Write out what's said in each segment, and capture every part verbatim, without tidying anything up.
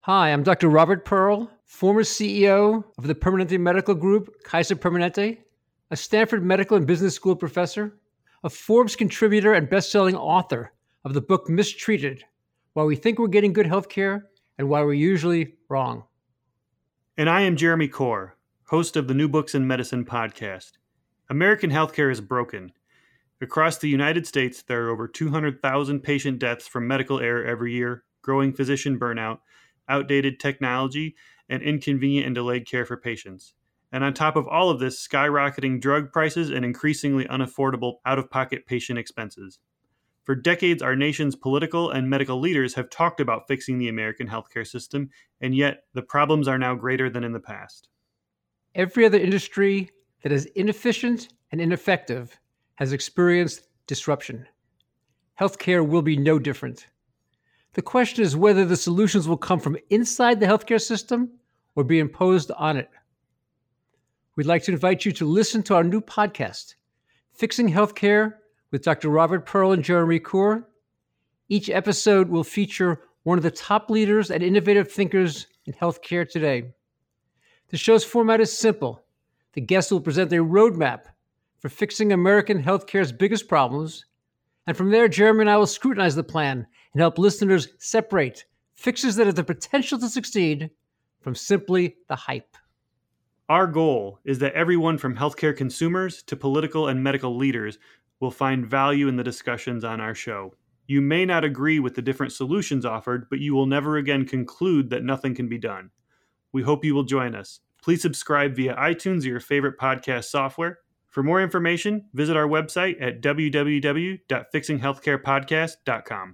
Hi, I'm Doctor Robert Pearl, former C E O of the Permanente Medical Group, Kaiser Permanente, a Stanford Medical and Business School professor, a Forbes contributor and best-selling author of the book Mistreated, Why We Think We're Getting Good Healthcare and Why We're Usually Wrong. And I am Jeremy Corr, host of the New Books in Medicine podcast. American healthcare is broken. Across the United States, there are over two hundred thousand patient deaths from medical error every year, growing physician burnout, outdated technology, and inconvenient and delayed care for patients. And on top of all of this, skyrocketing drug prices and increasingly unaffordable out-of-pocket patient expenses. For decades, our nation's political and medical leaders have talked about fixing the American healthcare system, and yet the problems are now greater than in the past. Every other industry that is inefficient and ineffective has experienced disruption. Healthcare will be no different. The question is whether the solutions will come from inside the healthcare system or be imposed on it. We'd like to invite you to listen to our new podcast, Fixing Healthcare with Doctor Robert Pearl and Jeremy Corr. Each episode will feature one of the top leaders and innovative thinkers in healthcare today. The show's format is simple. The guests will present a roadmap for fixing American healthcare's biggest problems. And from there, Jeremy and I will scrutinize the plan and help listeners separate fixes that have the potential to succeed from simply the hype. Our goal is that everyone from healthcare consumers to political and medical leaders will find value in the discussions on our show. You may not agree with the different solutions offered, but you will never again conclude that nothing can be done. We hope you will join us. Please subscribe via iTunes or your favorite podcast software. For more information, visit our website at w w w dot fixing healthcare podcast dot com.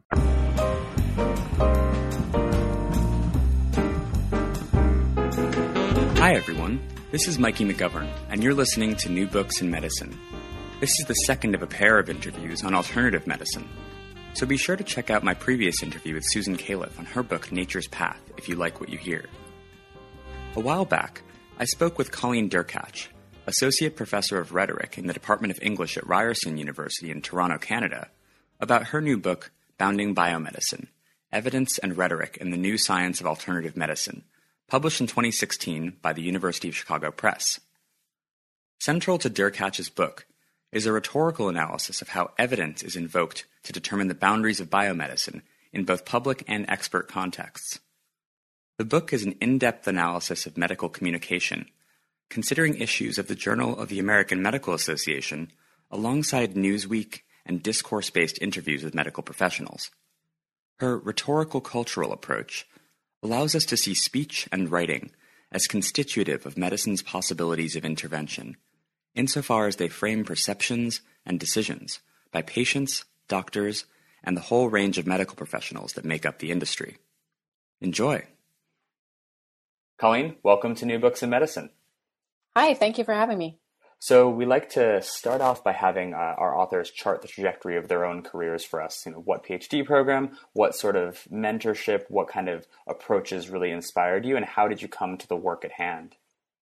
Hi, everyone. This is Mikey McGovern, and you're listening to New Books in Medicine. This is the second of a pair of interviews on alternative medicine. So be sure to check out my previous interview with Susan Califf on her book Nature's Path if you like what you hear. A while back, I spoke with Colleen Derkach, Associate Professor of Rhetoric in the Department of English at Ryerson University in Toronto, Canada, about her new book, Bounding Biomedicine, Evidence and Rhetoric in the New Science of Alternative Medicine, published in twenty sixteen by the University of Chicago Press. Central to Derkach's book is a rhetorical analysis of how evidence is invoked to determine the boundaries of biomedicine in both public and expert contexts. The book is an in-depth analysis of medical communication, considering issues of the Journal of the American Medical Association alongside Newsweek and discourse-based interviews with medical professionals. Her rhetorical cultural approach allows us to see speech and writing as constitutive of medicine's possibilities of intervention, insofar as they frame perceptions and decisions by patients, doctors, and the whole range of medical professionals that make up the industry. Enjoy. Colleen, welcome to New Books in Medicine. Hi, thank you for having me. So we like to start off by having uh, our authors chart the trajectory of their own careers for us. You know, what PhD program, what sort of mentorship, what kind of approaches really inspired you, and how did you come to the work at hand?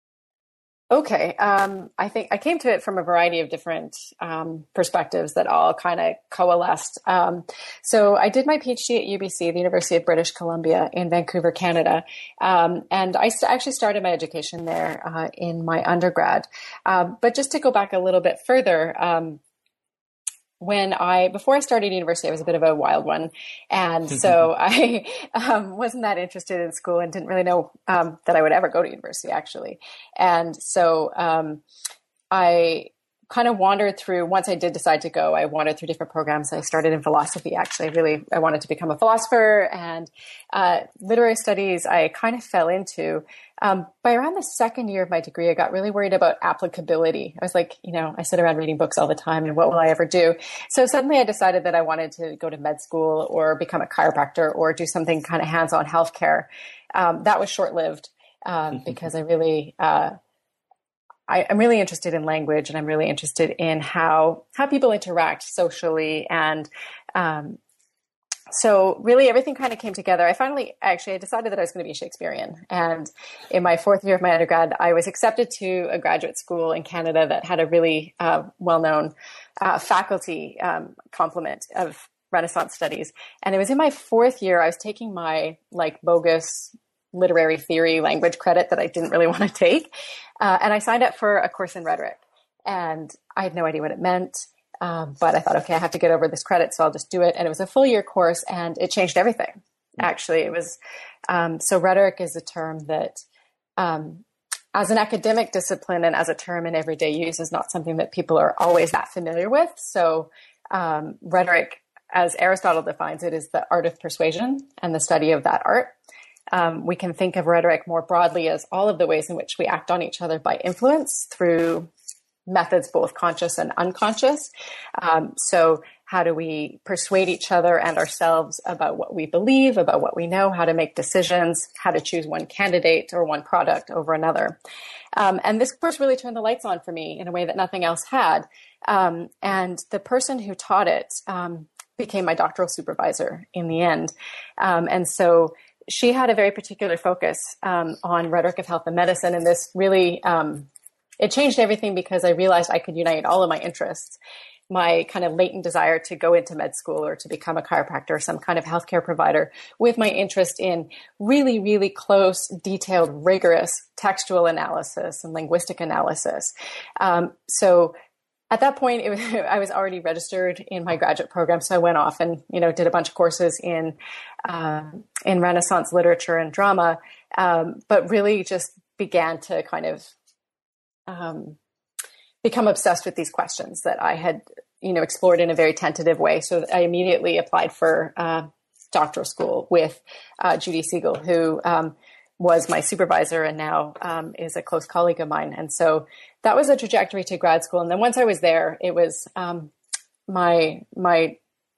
Okay, um, I think I came to it from a variety of different um, perspectives that all kind of coalesced. Um, so I did my PhD at U B C, the University of British Columbia in Vancouver, Canada. Um, and I st- actually started my education there uh, in my undergrad. Um, but just to go back a little bit further, um, when I, before I started university, I was a bit of a wild one. And so I um, wasn't that interested in school and didn't really know um, that I would ever go to university, actually. And so um, I kind of wandered through, once I did decide to go, I wandered through different programs. I started in philosophy, actually. I really, I wanted to become a philosopher, and uh, literary studies I kind of fell into. Um, by around the second year of my degree, I got really worried about applicability. I was like, you know, I sit around reading books all the time, and what will I ever do? So suddenly I decided that I wanted to go to med school or become a chiropractor or do something kind of hands-on healthcare. Um, that was short-lived um, because I really, uh, I, I'm really interested in language, and I'm really interested in how how people interact socially, and um, so really everything kind of came together. I finally, actually, I decided that I was going to be a Shakespearean. And in my fourth year of my undergrad, I was accepted to a graduate school in Canada that had a really uh, well-known uh, faculty um, complement of Renaissance studies. And it was in my fourth year, I was taking my like bogus literary theory language credit that I didn't really want to take. Uh, and I signed up for a course in rhetoric, and I had no idea what it meant. Um, but I thought, okay, I have to get over this credit, so I'll just do it. And it was a full year course, and it changed everything. Actually, it was, um, so rhetoric is a term that, um, as an academic discipline and as a term in everyday use, is not something that people are always that familiar with. So, um, rhetoric, as Aristotle defines it, is the art of persuasion and the study of that art. Um, we can think of rhetoric more broadly as all of the ways in which we act on each other by influence through methods, both conscious and unconscious. Um, so how do we persuade each other and ourselves about what we believe, about what we know, how to make decisions, how to choose one candidate or one product over another. Um, and this course really turned the lights on for me in a way that nothing else had. Um, and the person who taught it um, became my doctoral supervisor in the end. Um, and so she had a very particular focus um, on rhetoric of health and medicine. And this really, um, it changed everything because I realized I could unite all of my interests, my kind of latent desire to go into med school or to become a chiropractor or some kind of healthcare provider, with my interest in really, really close, detailed, rigorous textual analysis and linguistic analysis. Um, so at that point, it was, I was already registered in my graduate program. So I went off and, you know, did a bunch of courses in, um, in Renaissance literature and drama, um, but really just began to kind of, um, become obsessed with these questions that I had, you know, explored in a very tentative way. So I immediately applied for uh, doctoral school with uh, Judy Siegel, who um, was my supervisor and now um, is a close colleague of mine. And so that was a trajectory to grad school. And then once I was there, it was um, my my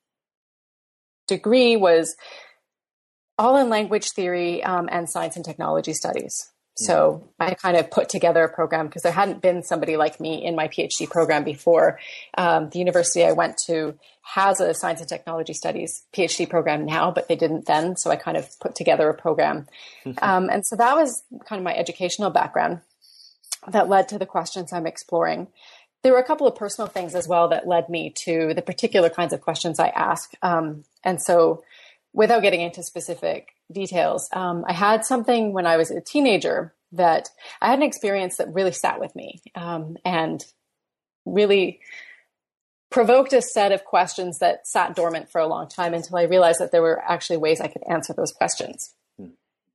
degree was all in language theory um, and science and technology studies. So I kind of put together a program because there hadn't been somebody like me in my PhD program before. Um, the university I went to has a science and technology studies PhD program now, but they didn't then. So I kind of put together a program. Um, and so that was kind of my educational background that led to the questions I'm exploring. There were a couple of personal things as well that led me to the particular kinds of questions I ask. Um, and so without getting into specific details, um, I had something when I was a teenager that I had an experience that really sat with me um, and really provoked a set of questions that sat dormant for a long time until I realized that there were actually ways I could answer those questions. Hmm.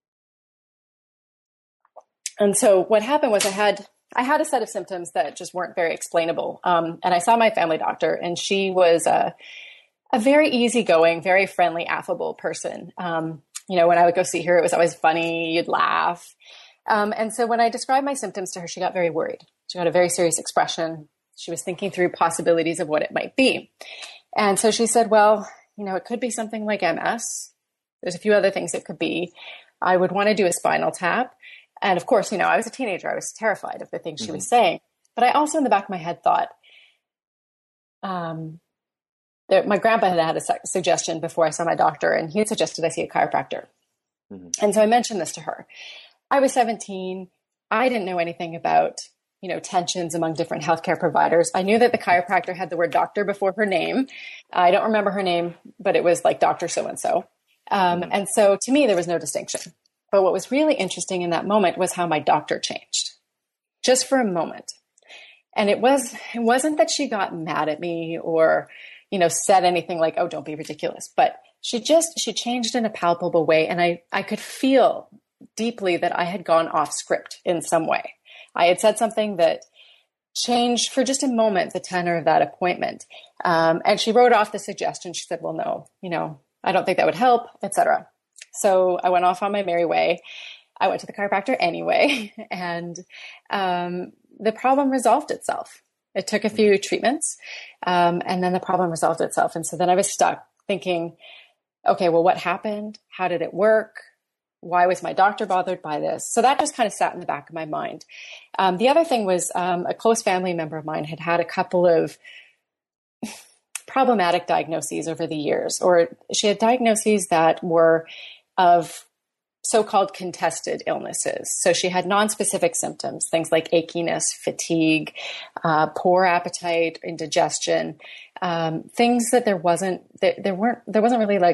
And so what happened was I had I had a set of symptoms that just weren't very explainable. Um, and I saw my family doctor, and she was a, a very easygoing, very friendly, affable person. Um, You know, when I would go see her, it was always funny, you'd laugh. Um, and so when I described my symptoms to her, she got very worried. She got a very serious expression. She was thinking through possibilities of what it might be. And so she said, well, you know, it could be something like M S. There's a few other things it could be. I would want to do a spinal tap. And of course, you know, I was a teenager. I was terrified of the things mm-hmm. she was saying. But I also in the back of my head thought, um, There, my grandpa had had a su- suggestion before I saw my doctor, and he had suggested I see a chiropractor. Mm-hmm. And so I mentioned this to her. I was seventeen. I didn't know anything about, you know, tensions among different healthcare providers. I knew that the chiropractor had the word doctor before her name. I don't remember her name, but it was like Doctor So-and-so. Um, mm-hmm. And so to me, there was no distinction. But what was really interesting in that moment was how my doctor changed, just for a moment. And it was, it wasn't that she got mad at me or, you know, said anything like, oh, don't be ridiculous. But she just, she changed in a palpable way. And I, I could feel deeply that I had gone off script in some way. I had said something that changed for just a moment the tenor of that appointment. Um, and she wrote off the suggestion. She said, well, no, you know, I don't think that would help, et cetera. So I went off on my merry way. I went to the chiropractor anyway. And um, the problem resolved itself. It took a few treatments, um, and then the problem resolved itself. And so then I was stuck thinking, okay, well, what happened? How did it work? Why was my doctor bothered by this? So that just kind of sat in the back of my mind. Um, the other thing was um, a close family member of mine had had a couple of problematic diagnoses over the years, or she had diagnoses that were of so-called contested illnesses. So she had non-specific symptoms, things like achiness, fatigue, uh, poor appetite, indigestion, um, things that there wasn't, there, there weren't, there wasn't really like a,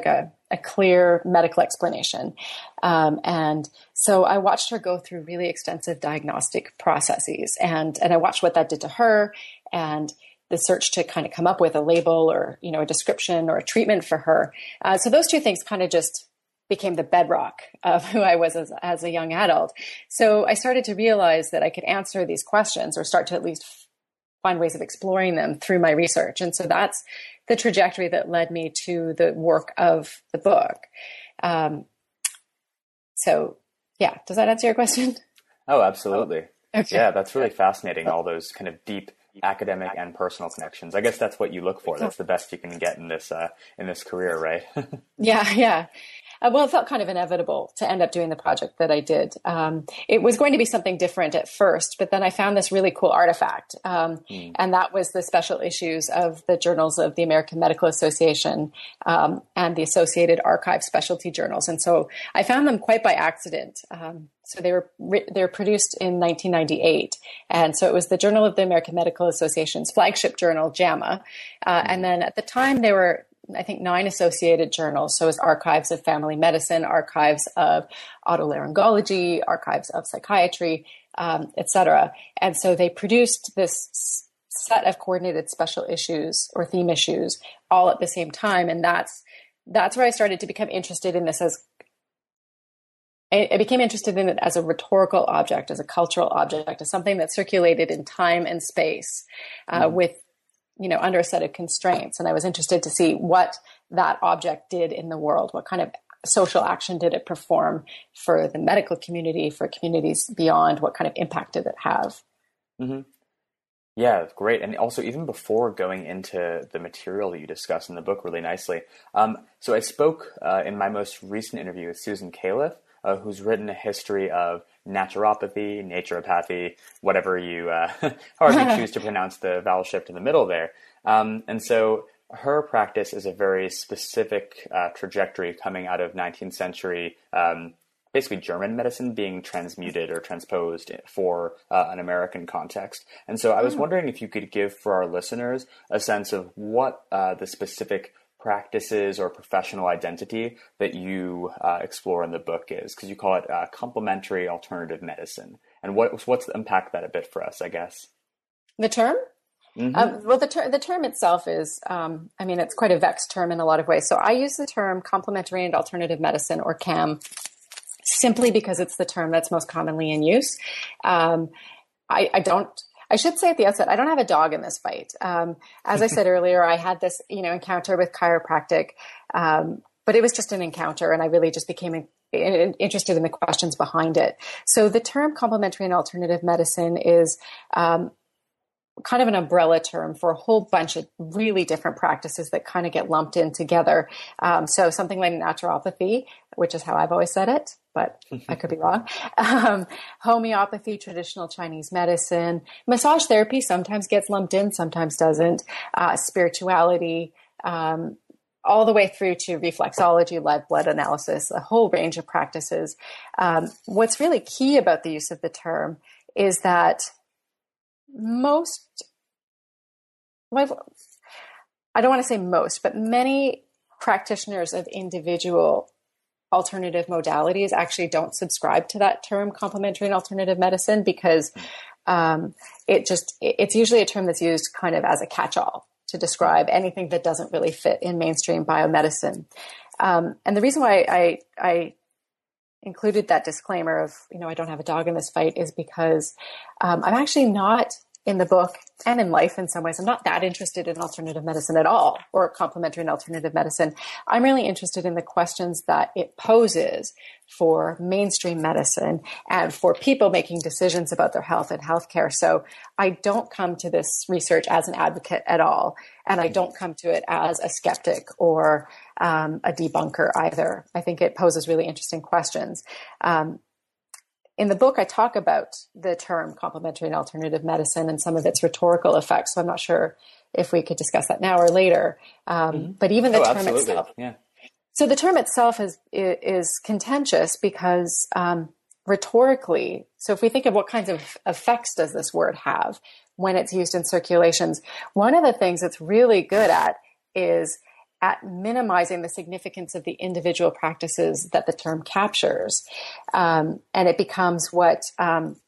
a clear medical explanation. Um, and so I watched her go through really extensive diagnostic processes, and, and I watched what that did to her and the search to kind of come up with a label or, you know, a description or a treatment for her. Uh, so those two things kind of just became the bedrock of who I was as, as a young adult. So I started to realize that I could answer these questions or start to at least find ways of exploring them through my research. And so that's the trajectory that led me to the work of the book. Um, so yeah, does that answer your question? Oh, absolutely. Oh, okay. Yeah, that's really fascinating. All those kind of deep academic and personal connections. I guess that's what you look for. That's the best you can get in this, uh, in this career, right? yeah. Yeah. Uh, well, it felt kind of inevitable to end up doing the project that I did. Um, it was going to be something different at first, but then I found this really cool artifact. Um, mm. And that was the special issues of the journals of the American Medical Association um, and the Associated Archive specialty journals. And so I found them quite by accident. Um, so they were they were produced in nineteen ninety-eight. And so it was the Journal of the American Medical Association's flagship journal, JAMA. Uh, and then at the time, they were I think nine associated journals. So it's Archives of Family Medicine, Archives of Otolaryngology, Archives of Psychiatry, um, et cetera. And so they produced this set of coordinated special issues or theme issues all at the same time. And that's, that's where I started to become interested in this as, I became interested in it as a rhetorical object, as a cultural object, as something that circulated in time and space uh, mm-hmm. with you know, under a set of constraints. And I was interested to see what that object did in the world. What kind of social action did it perform for the medical community, for communities beyond? What kind of impact did it have? Mm-hmm. Yeah, great. And also, even before going into the material that you discuss in the book really nicely, um, so I spoke uh, in my most recent interview with Susan Califf, uh, who's written a history of naturopathy, naturopathy, whatever you, uh, however you choose to pronounce the vowel shift in the middle there. Um, and so her practice is a very specific uh, trajectory coming out of nineteenth century, um, basically German medicine being transmuted or transposed for uh, an American context. And so I was wondering if you could give for our listeners a sense of what uh, the specific practices or professional identity that you uh, explore in the book is, because you call it uh, complementary alternative medicine. And what what's unpack that a bit for us, I guess. The term? Mm-hmm. Um, well, the, ter- the term itself is, um, I mean, it's quite a vexed term in a lot of ways. So I use the term complementary and alternative medicine, or C A M, simply because it's the term that's most commonly in use. Um, I, I don't I should say at the outset, I don't have a dog in this fight. Um, as I said earlier, I had this, you know, encounter with chiropractic, um, but it was just an encounter, and I really just became in, in, interested in the questions behind it. So the term complementary and alternative medicine is um, kind of an umbrella term for a whole bunch of really different practices that kind of get lumped in together. Um, so something like naturopathy, which is how I've always said it, but I could be wrong. Um, homeopathy, traditional Chinese medicine, massage therapy sometimes gets lumped in, sometimes doesn't. Uh, spirituality, um, all the way through to reflexology, live blood analysis, a whole range of practices. Um, what's really key about the use of the term is that most, well, I don't want to say most, but many practitioners of individual alternative modalities actually don't subscribe to that term complementary and alternative medicine, because um, it just, it's usually a term that's used kind of as a catch-all to describe anything that doesn't really fit in mainstream biomedicine. Um, and the reason why I, I included that disclaimer of, you know, I don't have a dog in this fight is because um, I'm actually not in the book and in life in some ways. I'm not that interested in alternative medicine at all, or complementary and alternative medicine. I'm really interested in the questions that it poses for mainstream medicine and for people making decisions about their health and healthcare. So I don't come to this research as an advocate at all. And I don't come to it as a skeptic or um, a debunker either. I think it poses really interesting questions. Um, In the book, I talk about the term complementary and alternative medicine and some of its rhetorical effects. So I'm not sure if we could discuss that now or later. Um, mm-hmm. But even the oh, term absolutely. itself. Yeah. So the term itself is, is contentious because um, rhetorically, so if we think of what kinds of effects does this word have when it's used in circulations, one of the things it's really good at is at minimizing the significance of the individual practices that the term captures. Um, and it becomes what um,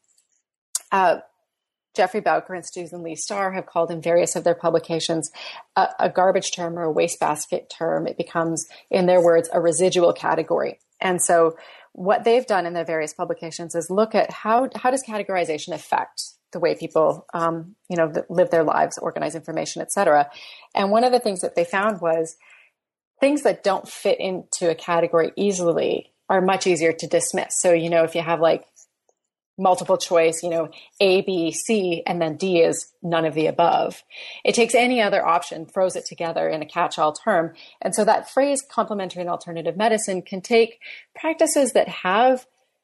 uh, Jeffrey Bowker and Susan Lee Starr have called in various of their publications a, a garbage term or a wastebasket term. It becomes, in their words, a residual category. And so what they've done in their various publications is look at how, how does categorization affect the way people, um, you know, live their lives, organize information, et cetera. And one of the things that they found was things that don't fit into a category easily are much easier to dismiss. So, you know, if you have like multiple choice, you know, A, B, C, and then D is none of the above. It takes any other option, throws it together in a catch-all term. And so that phrase complementary and alternative medicine can take practices that have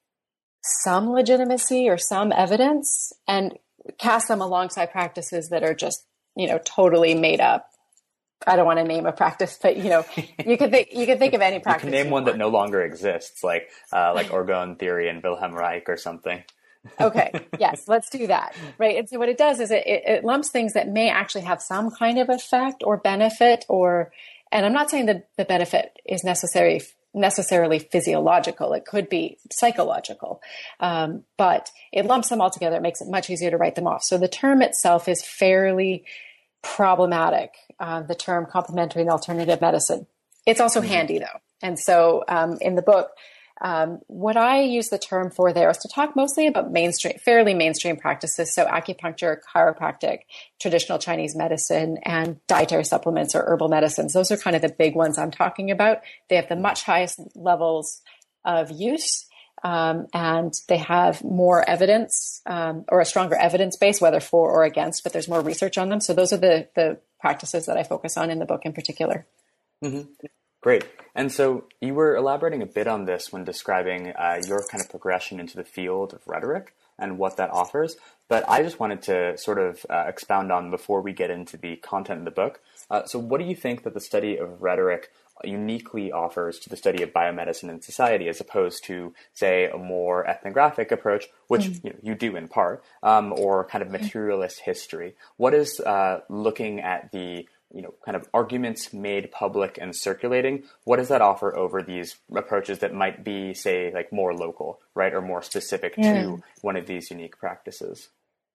some legitimacy or some evidence and cast them alongside practices that are just, you know, totally made up. I don't want to name a practice, but you know, you could think you could think of any practice. You can name one that no longer exists, like uh, like orgone theory and Wilhelm Reich or something. Okay. Yes, let's do that. Right. And so what it does is it, it, it lumps things that may actually have some kind of effect or benefit, or, and I'm not saying that the benefit is necessary necessarily physiological. It could be psychological, um, but it lumps them all together. It makes it much easier to write them off. So the term itself is fairly problematic. Uh, the term complementary and alternative medicine. It's also mm-hmm. handy though. And so um, in the book, um, what I use the term for there is to talk mostly about mainstream, fairly mainstream practices. So acupuncture, chiropractic, traditional Chinese medicine, and dietary supplements or herbal medicines. Those are kind of the big ones I'm talking about. They have the much highest levels of use. Um, and they have more evidence um, or a stronger evidence base, whether for or against, but there's more research on them. So those are the, the practices that I focus on in the book in particular. Mm-hmm. Great. And so you were elaborating a bit on this when describing uh, your kind of progression into the field of rhetoric and what that offers. But I just wanted to sort of uh, expound on before we get into the content of the book. Uh, so what do you think that the study of rhetoric uniquely offers to the study of biomedicine and society, as opposed to, say, a more ethnographic approach, which mm. you know, you do in part, um, or kind of materialist history? What is uh, looking at the you know kind of arguments made public and circulating? What does that offer over these approaches that might be, say, like more local, right, or more specific yeah. to one of these unique practices?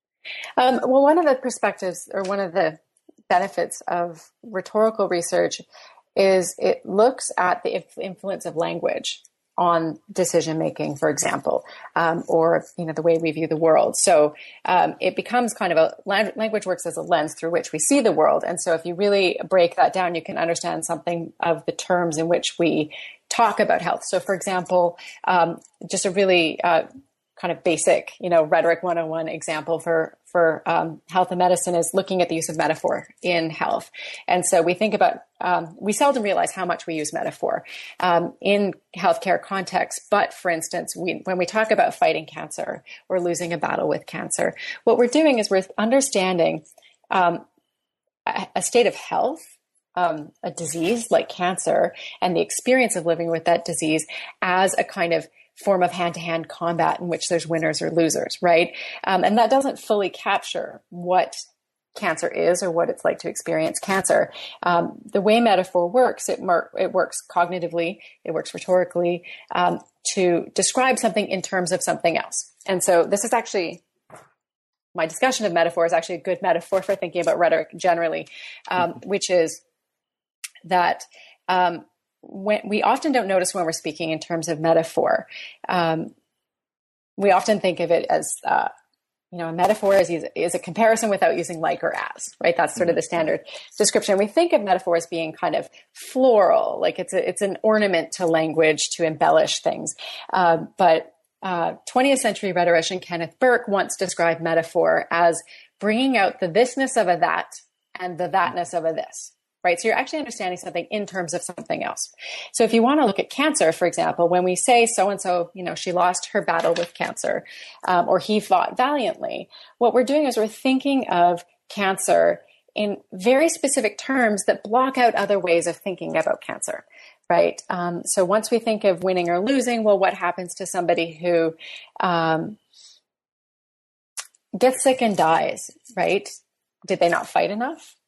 Um, well, one of the perspectives, or one of the benefits of rhetorical research is it looks at the influence of language on decision making, for example, um, or you know the way we view the world. So um, it becomes kind of a language works as a lens through which we see the world. And so if you really break that down, you can understand something of the terms in which we talk about health. So, for example, um, just a really uh, kind of basic, you know, rhetoric one oh one example for for um, health and medicine is looking at the use of metaphor in health. And so we think about, um, we seldom realize how much we use metaphor um, in healthcare context. But for instance, we, when we talk about fighting cancer or losing a battle with cancer, what we're doing is we're understanding um, a, a state of health, um, a disease like cancer, and the experience of living with that disease as a kind of form of hand-to-hand combat in which there's winners or losers, right? Um, and that doesn't fully capture what cancer is or what it's like to experience cancer. Um, the way metaphor works, it, mer- it works cognitively, it works rhetorically, um, to describe something in terms of something else. And so this is actually, my discussion of metaphor is actually a good metaphor for thinking about rhetoric generally, um, mm-hmm. which is that um, when we often don't notice when we're speaking in terms of metaphor. Um, we often think of it as, uh, you know, a metaphor is, is a comparison without using like or as, right? That's sort of the standard description. We think of metaphor as being kind of floral, like it's a, it's an ornament to language to embellish things. Uh, but uh, twentieth century rhetorician Kenneth Burke once described metaphor as bringing out the thisness of a that and the thatness of a this. Right. So you're actually understanding something in terms of something else. So if you want to look at cancer, for example, when we say so-and-so, you know, she lost her battle with cancer, um, or he fought valiantly, what we're doing is we're thinking of cancer in very specific terms that block out other ways of thinking about cancer. Right. Um, so once we think of winning or losing, well, what happens to somebody who um, gets sick and dies? Right. Did they not fight enough?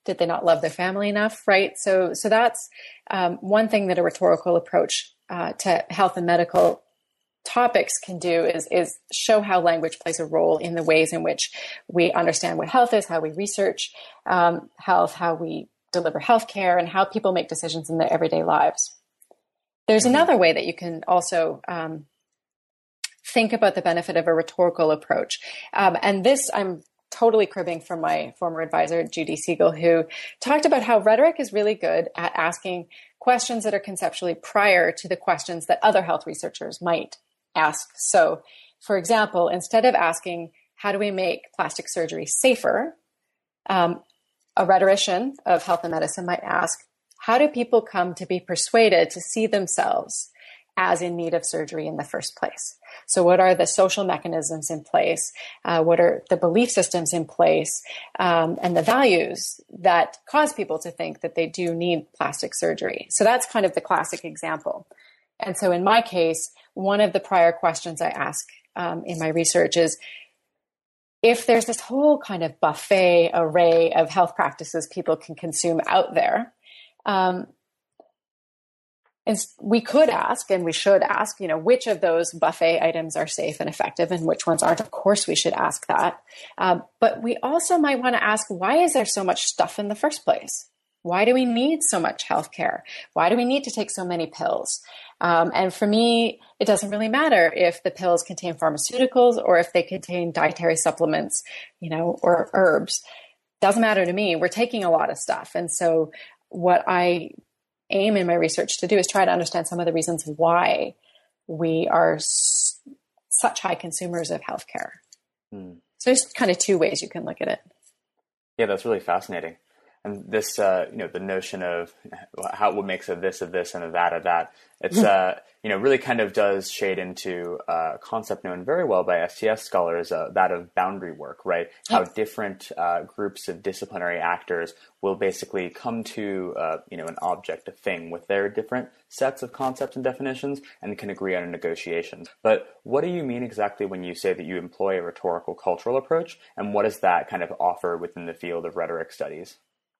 Did they not love their family enough? Right. So, so that's um, one thing that a rhetorical approach uh, to health and medical topics can do is, is show how language plays a role in the ways in which we understand what health is, how we research um, health, how we deliver healthcare, and how people make decisions in their everyday lives. There's mm-hmm. another way that you can also um, think about the benefit of a rhetorical approach. Um, and this I'm totally cribbing from my former advisor, Judy Siegel, who talked about how rhetoric is really good at asking questions that are conceptually prior to the questions that other health researchers might ask. So, for example, instead of asking, how do we make plastic surgery safer? Um, a rhetorician of health and medicine might ask, how do people come to be persuaded to see themselves as in need of surgery in the first place? So what are the social mechanisms in place? Uh, what are the belief systems in place? Um, and the values that cause people to think that they do need plastic surgery? So that's kind of the classic example. And so in my case, one of the prior questions I ask um, in my research is, if there's this whole kind of buffet array of health practices people can consume out there, um, and we could ask, and we should ask, you know, which of those buffet items are safe and effective and which ones aren't. Of course, we should ask that. Um, but we also might want to ask, why is there so much stuff in the first place? Why do we need so much healthcare? Why do we need to take so many pills? Um, and for me, it doesn't really matter if the pills contain pharmaceuticals or if they contain dietary supplements, you know, or herbs. Doesn't matter to me. We're taking a lot of stuff. And so what I aim in my research to do is try to understand some of the reasons why we are s- such high consumers of healthcare. Hmm. So there's kind of two ways you can look at it. Yeah, that's really fascinating. And this, uh, you know, the notion of how what makes of this, of this, and of that, of that, it's, uh, you know, really kind of does shade into a concept known very well by S T S scholars, uh, that of boundary work, right? How different uh, groups of disciplinary actors will basically come to, uh, you know, an object, a thing with their different sets of concepts and definitions and can agree on a negotiation. But what do you mean exactly when you say that you employ a rhetorical cultural approach? And what does that kind of offer within the field of rhetoric studies?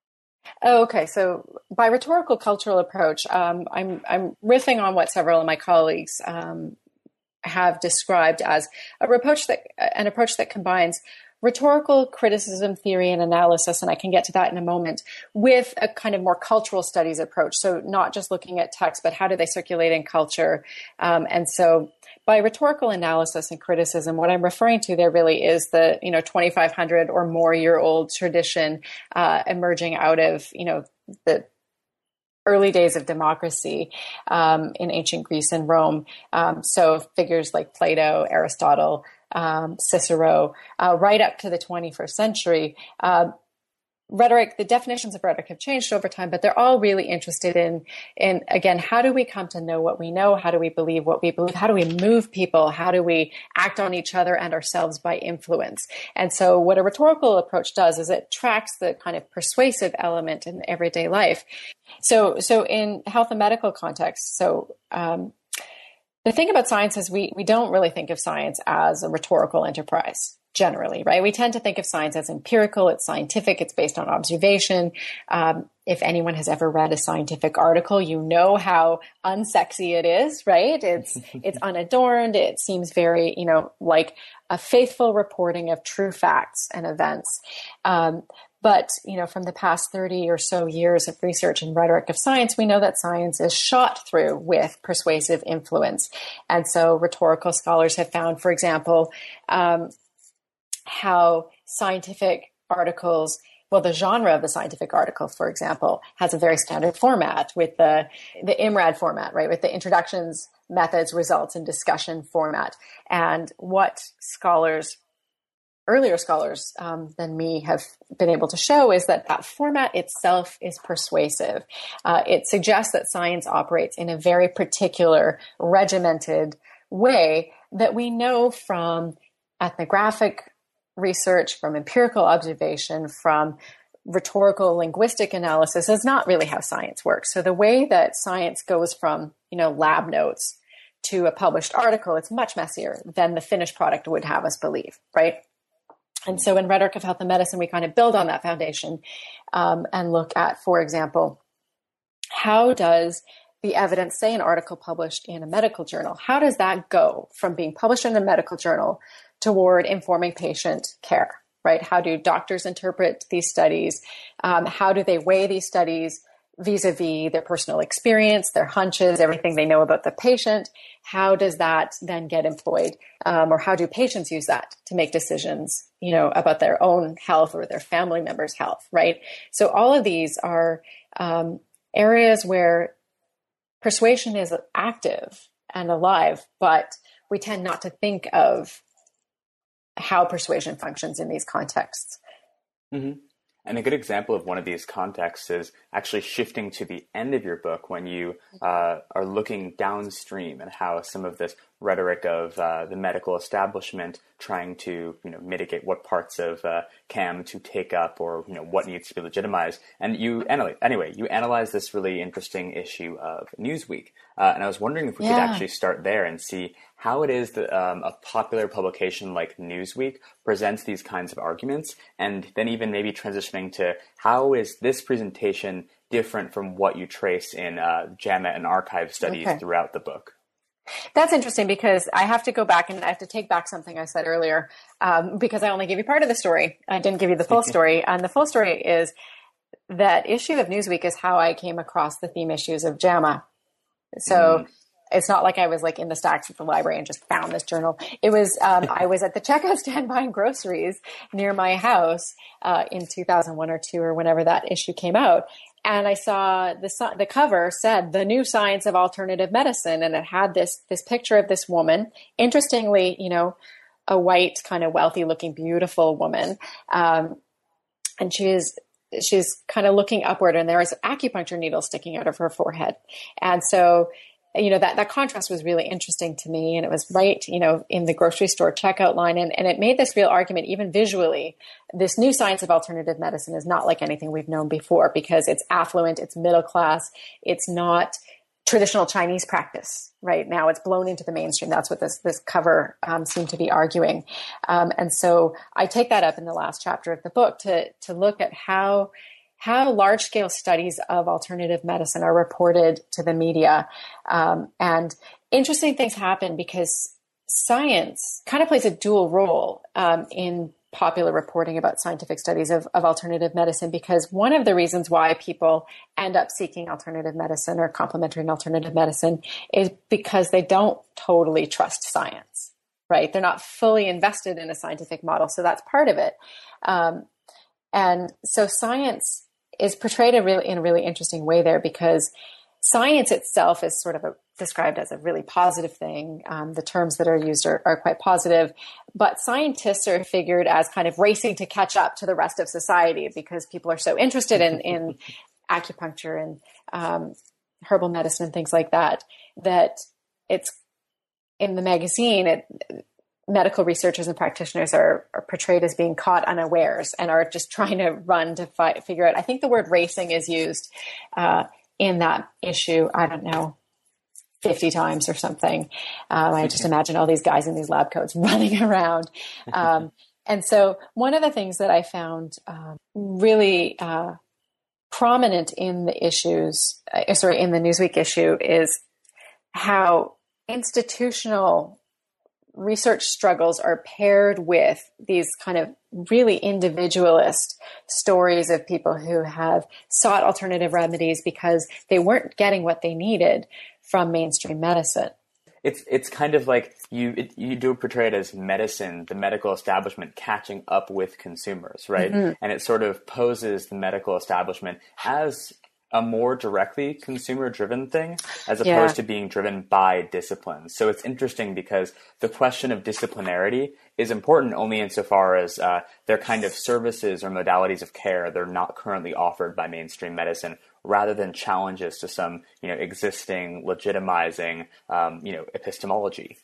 Oh, okay. So by rhetorical cultural approach, um, I'm, I'm riffing on what several of my colleagues um, have described as a approach that, an approach that combines rhetorical criticism, theory, and analysis, and I can get to that in a moment, with a kind of more cultural studies approach. So not just looking at text, but how do they circulate in culture? Um, and so by rhetorical analysis and criticism, what I'm referring to there really is the, you know, twenty-five hundred or more year old tradition uh, emerging out of, you know, the early days of democracy um, in ancient Greece and Rome. Um, so figures like Plato, Aristotle, um, Cicero, uh, right up to the twenty-first century. Uh, Rhetoric, the definitions of rhetoric have changed over time, but they're all really interested in, in, again, how do we come to know what we know? How do we believe what we believe? How do we move people? How do we act on each other and ourselves by influence? And so what a rhetorical approach does is it tracks the kind of persuasive element in everyday life. So, so in health and medical context, so, um, the thing about science is we, we don't really think of science as a rhetorical enterprise. Generally, right? We tend to think of science as empirical. It's scientific. It's based on observation. Um, if anyone has ever read a scientific article, you know how unsexy it is, right? It's it's unadorned. It seems very, you know, like a faithful reporting of true facts and events. Um, but, you know, from the past thirty or so years of research and rhetoric of science, we know that science is shot through with persuasive influence. And so rhetorical scholars have found, for example, um, how scientific articles, well, the genre of the scientific article, for example, has a very standard format with the, the IMRAD format, right? With the introductions, methods, results, and discussion format. And what scholars, earlier scholars um, than me have been able to show is that that format itself is persuasive. Uh, it suggests that science operates in a very particular, regimented way that we know from ethnographic research, from empirical observation, from rhetorical linguistic analysis is not really how science works. So the way that science goes from, you know, lab notes to a published article, it's much messier than the finished product would have us believe, right? And so in Rhetoric of Health and Medicine, we kind of build on that foundation um, and look at, for example, how does the evidence, say an article published in a medical journal, how does that go from being published in a medical journal toward informing patient care, right? How do doctors interpret these studies? Um, how do they weigh these studies vis-a-vis their personal experience, their hunches, everything they know about the patient? How does that then get employed? Um, or how do patients use that to make decisions, you know, about their own health or their family members' health, right? So all of these are um, areas where persuasion is active and alive, but we tend not to think of how persuasion functions in these contexts. Mm-hmm. And a good example of one of these contexts is actually shifting to the end of your book when you uh, are looking downstream and how some of this rhetoric of uh, the medical establishment trying to, you know, mitigate what parts of uh, C A M to take up, or, you know, what needs to be legitimized. And you, anyway, anyway you analyze this really interesting issue of Newsweek. Uh, and I was wondering if we yeah. could actually start there and see how it is that um, a popular publication like Newsweek presents these kinds of arguments, and then even maybe transitioning to how is this presentation different from what you trace in uh, JAMA and archive studies okay. throughout the book. That's interesting, because I have to go back and I have to take back something I said earlier, um, because I only gave you part of the story. I didn't give you the full story. And the full story is that issue of Newsweek is how I came across the theme issues of JAMA. So mm. it's not like I was like in the stacks at the library and just found this journal. It was, um, I was at the checkout stand buying groceries near my house uh, in two thousand one or two or whenever that issue came out. And I saw the the cover said "The New Science of Alternative Medicine," and it had this this picture of this woman. Interestingly, you know, a white, kind of wealthy-looking, beautiful woman, um, and she's she's kind of looking upward, and there is an acupuncture needle sticking out of her forehead. And so, you know, that that contrast was really interesting to me, and it was right, you know, in the grocery store checkout line, and and it made this real argument, even visually. This new science of alternative medicine is not like anything we've known before, because it's affluent, it's middle class, it's not traditional Chinese practice. Right now, it's blown into the mainstream. That's what this this cover um, seemed to be arguing. Um, and so I take that up in the last chapter of the book to to look at how how large scale studies of alternative medicine are reported to the media, um, and interesting things happen because science kind of plays a dual role um, in popular reporting about scientific studies of, of alternative medicine, because one of the reasons why people end up seeking alternative medicine or complementary and alternative medicine is because they don't totally trust science, right? They're not fully invested in a scientific model. So that's part of it. Um, and so science is portrayed a really, in a really interesting way there, because science itself is sort of a, described as a really positive thing. Um, the terms that are used are, are quite positive, but scientists are figured as kind of racing to catch up to the rest of society, because people are so interested in, in acupuncture and um, herbal medicine and things like that, that it's in the magazine, it, medical researchers and practitioners are, are portrayed as being caught unawares and are just trying to run to fight, figure out. I think the word racing is used uh, in that issue. I don't know, fifty times or something. Um, I just imagine all these guys in these lab coats running around. Um, and so one of the things that I found um, really uh, prominent in the issues, uh, sorry, in the Newsweek issue is how institutional research struggles are paired with these kind of really individualist stories of people who have sought alternative remedies because they weren't getting what they needed from mainstream medicine. It's it's kind of like you it, you do portray it as medicine, the medical establishment catching up with consumers, right? Mm-hmm. And it sort of poses the medical establishment as a more directly consumer-driven thing, as opposed yeah. to being driven by discipline. So it's interesting because the question of disciplinarity is important only insofar as uh, they're kind of services or modalities of care that are not currently offered by mainstream medicine, rather than challenges to some, you know, existing, legitimizing, um, you know, epistemology.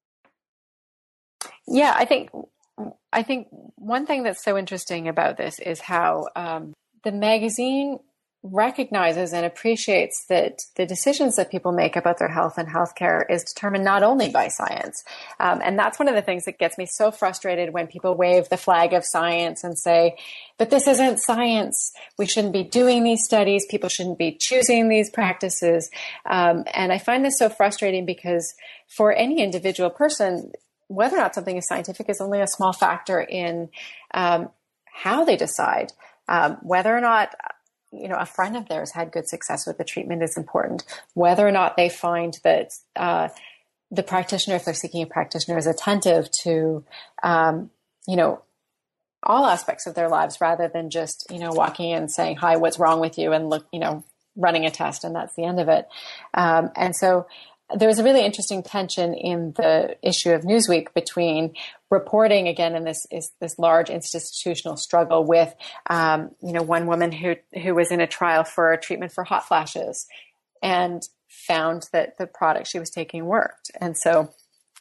Yeah, I think I think one thing that's so interesting about this is how um, the magazine recognizes and appreciates that the decisions that people make about their health and healthcare is determined not only by science. Um, and that's one of the things that gets me so frustrated when people wave the flag of science and say, but this isn't science. We shouldn't be doing these studies. People shouldn't be choosing these practices. Um, and I find this so frustrating because for any individual person, whether or not something is scientific is only a small factor in um, how they decide. Um, whether or not you know, a friend of theirs had good success with the treatment is important. Whether or not they find that uh, the practitioner, if they're seeking a practitioner, is attentive to, um, you know, all aspects of their lives rather than just, you know, walking in and saying, hi, what's wrong with you? And look, you know, running a test and that's the end of it. Um, and so there was a really interesting tension in the issue of Newsweek between reporting again in this is this large institutional struggle with, um, you know, one woman who who was in a trial for a treatment for hot flashes and found that the product she was taking worked. And so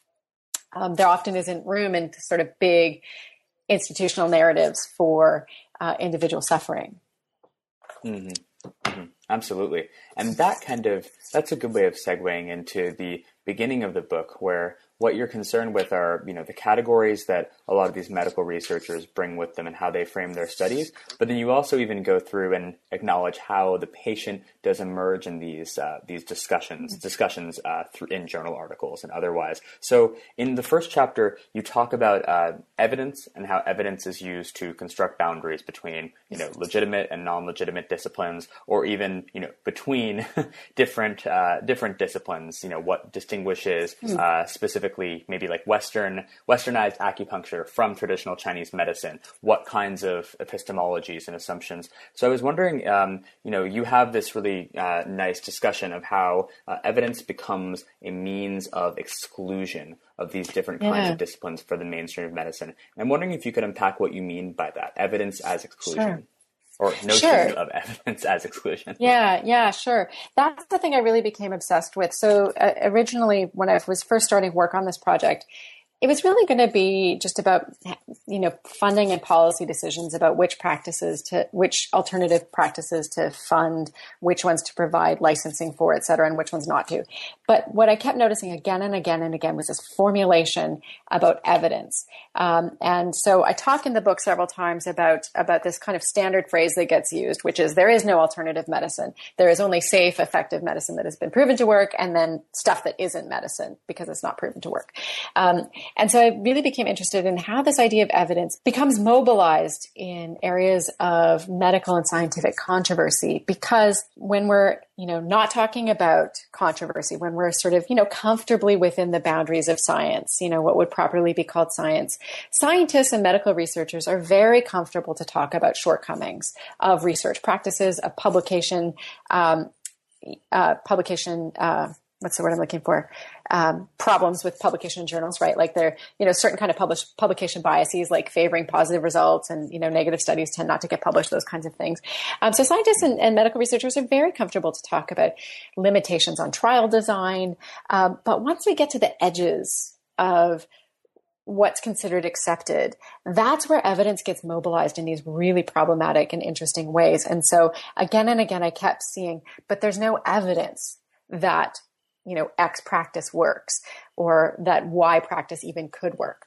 um, there often isn't room in sort of big institutional narratives for uh, individual suffering. Mm-hmm. Mm-hmm. Absolutely. And that kind of, that's a good way of segueing into the beginning of the book, where what you're concerned with are, you know, the categories that a lot of these medical researchers bring with them and how they frame their studies. But then you also even go through and acknowledge how the patient does emerge in these uh, these discussions, discussions uh, through, in journal articles and otherwise. So in the first chapter, you talk about uh, evidence and how evidence is used to construct boundaries between, you know, legitimate and non-legitimate disciplines, or even, you know, between different uh, different disciplines. You know, what distinguishes uh, specific maybe like Western, westernized acupuncture from traditional Chinese medicine, what kinds of epistemologies and assumptions. So I was wondering, um, you know, you have this really uh, nice discussion of how uh, evidence becomes a means of exclusion of these different yeah. kinds of disciplines for the mainstream of medicine. And I'm wondering if you could unpack what you mean by that, evidence as exclusion. Sure. Or notion sure. of evidence as exclusion. Yeah, yeah, sure. That's the thing I really became obsessed with. So uh, originally, when I was first starting work on this project, it was really going to be just about, you know, funding and policy decisions about which practices to, which alternative practices to fund, which ones to provide licensing for, et cetera, and which ones not to. But what I kept noticing again and again and again was this formulation about evidence. Um, and so I talk in the book several times about, about this kind of standard phrase that gets used, which is there is no alternative medicine. There is only safe, effective medicine that has been proven to work, and then stuff that isn't medicine because it's not proven to work. Um, And so I really became interested in how this idea of evidence becomes mobilized in areas of medical and scientific controversy, because when we're, you know, not talking about controversy, when we're sort of, you know, comfortably within the boundaries of science, you know, what would properly be called science, scientists and medical researchers are very comfortable to talk about shortcomings of research practices, of publication, um, uh, publication, uh, what's the word I'm looking for? Um, problems with publication journals, right? Like there, you know, certain kind of publish, publication biases, like favoring positive results, and, you know, negative studies tend not to get published, those kinds of things. Um, so scientists and, and medical researchers are very comfortable to talk about limitations on trial design. Um, but once we get to the edges of what's considered accepted, that's where evidence gets mobilized in these really problematic and interesting ways. And so again and again, I kept seeing, but there's no evidence that, you know, X practice works, or that Y practice even could work.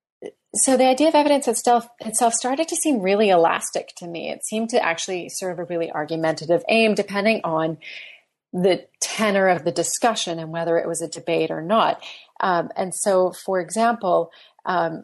So the idea of evidence itself, itself started to seem really elastic to me. It seemed to actually serve a really argumentative aim, depending on the tenor of the discussion and whether it was a debate or not. Um, and so, for example, um,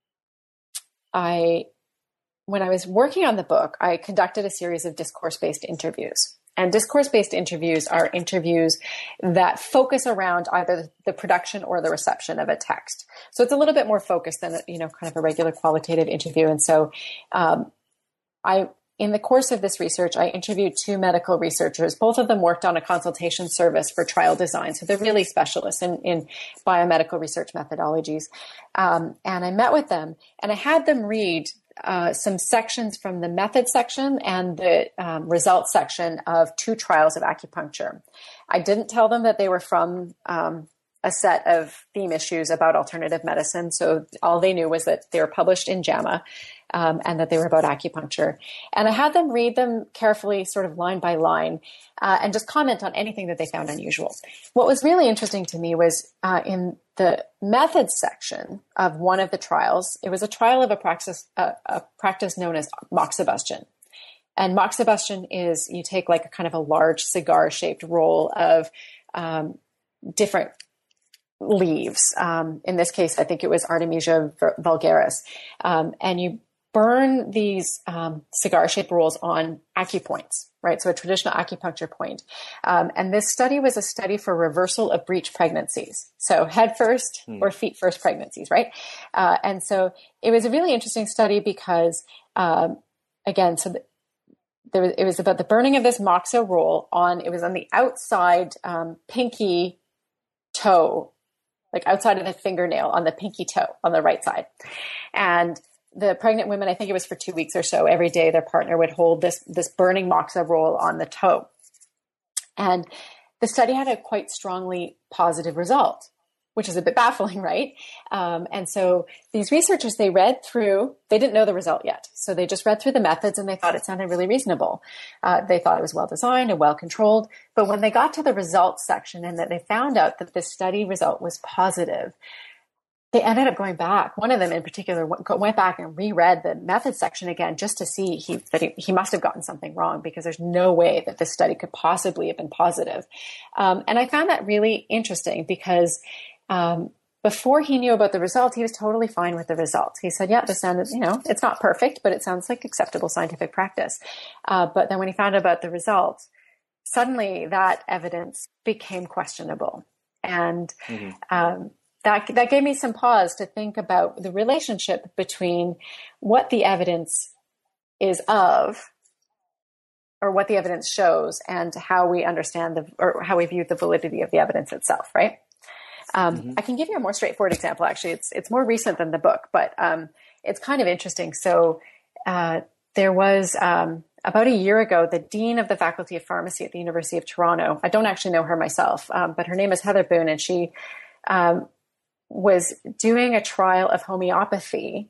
I, when I was working on the book, I conducted a series of discourse-based interviews. And discourse-based interviews are interviews that focus around either the production or the reception of a text. So it's a little bit more focused than, you know, kind of a regular qualitative interview. And so um, I, in the course of this research, I interviewed two medical researchers. Both of them worked on a consultation service for trial design. So they're really specialists in, in biomedical research methodologies. Um, and I met with them, and I had them read Uh, some sections from the method section and the um, results section of two trials of acupuncture. I didn't tell them that they were from um, a set of theme issues about alternative medicine. So all they knew was that they were published in JAMA. um, and that they were about acupuncture. And I had them read them carefully, sort of line by line, uh, and just comment on anything that they found unusual. What was really interesting to me was uh, in the methods section of one of the trials, it was a trial of a practice, uh, a practice known as moxibustion. And moxibustion is you take like a kind of a large cigar-shaped roll of um, different leaves. Um, in this case, I think it was Artemisia vulgaris. Um, and you burn these um, cigar-shaped rolls on acupoints, right? So a traditional acupuncture point. Um, and this study was a study for reversal of breech pregnancies. So head first mm. or feet first pregnancies, right? Uh, and so it was a really interesting study because, um, again, so the, there was, it was about the burning of this moxa roll on, it was on the outside um, pinky toe, like outside of the fingernail on the pinky toe on the right side. And the pregnant women, I think it was for two weeks or so, every day their partner would hold this, this burning moxa roll on the toe. And the study had a quite strongly positive result, which is a bit baffling, right? Um, and so these researchers, they read through, they didn't know the result yet. So they just read through the methods and they thought it sounded really reasonable. Uh, they thought it was well designed and well controlled. But when they got to the results section and that they found out that the study result was positive, they ended up going back. One of them in particular went back and reread the methods section again just to see he, that he, he must have gotten something wrong because there's no way that this study could possibly have been positive. Um, and I found that really interesting because Um, before he knew about the result, he was totally fine with the results. He said, yeah, this sounded, you know, it's not perfect, but it sounds like acceptable scientific practice. Uh, but then when he found out about the result, suddenly that evidence became questionable. And mm-hmm. um, that, that gave me some pause to think about the relationship between what the evidence is of, or what the evidence shows, and how we understand the, or how we view the validity of the evidence itself, right? Um, mm-hmm. I can give you a more straightforward example. Actually, it's it's more recent than the book, but um, it's kind of interesting. So uh, there was um, about a year ago, the dean of the Faculty of Pharmacy at the University of Toronto. I don't actually know her myself, um, but her name is Heather Boone, and she um, was doing a trial of homeopathy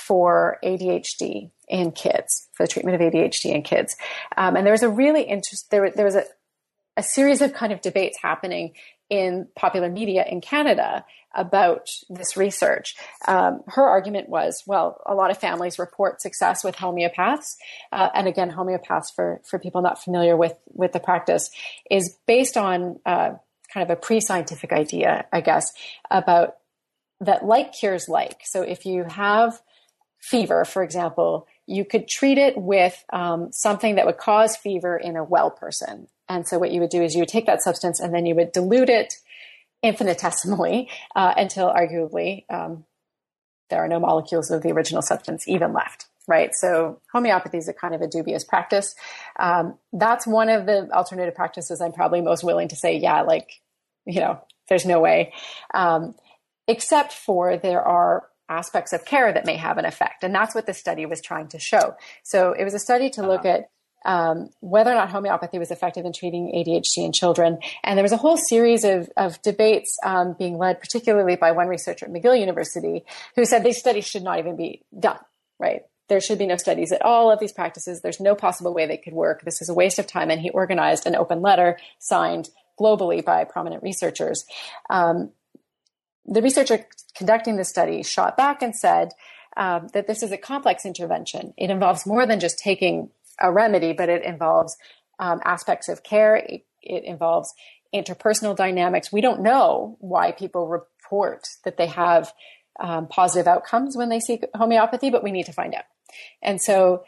for A D H D in kids, for the treatment of A D H D in kids. Um, and there was a really interest. There, there was a, a series of kind of debates happening in popular media in Canada about this research. Um, her argument was, well, a lot of families report success with homeopaths. Uh, and again, homeopaths, for, for people not familiar with, with the practice, is based on uh, kind of a pre-scientific idea, I guess, about that like cures like. So if you have fever, for example, you could treat it with um, something that would cause fever in a well person. And so what you would do is you would take that substance and then you would dilute it infinitesimally uh, until arguably um, there are no molecules of the original substance even left, right? So homeopathy is a kind of a dubious practice. Um, that's one of the alternative practices I'm probably most willing to say, yeah, like, you know, there's no way. Um, except for there are aspects of care that may have an effect. And that's what the study was trying to show. So it was a study to look uh-huh. at Um, whether or not homeopathy was effective in treating A D H D in children. And there was a whole series of, of debates um, being led, particularly by one researcher at McGill University, who said these studies should not even be done, right? There should be no studies at all of these practices. There's no possible way they could work. This is a waste of time. And he organized an open letter signed globally by prominent researchers. Um, the researcher conducting the study shot back and said um, that this is a complex intervention. It involves more than just taking a remedy, but it involves um, aspects of care. It, it involves interpersonal dynamics. We don't know why people report that they have um, positive outcomes when they seek homeopathy, but we need to find out. And so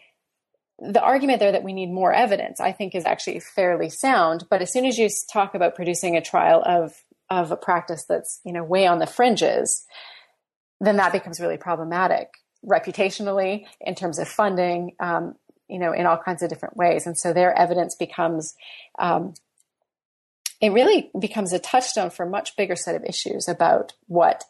the argument there that we need more evidence, I think, is actually fairly sound. But as soon as you talk about producing a trial of of a practice that's, you know, way on the fringes, then that becomes really problematic reputationally, in terms of funding, um, you know, in all kinds of different ways. And so their evidence becomes, um, it really becomes a touchstone for a much bigger set of issues about what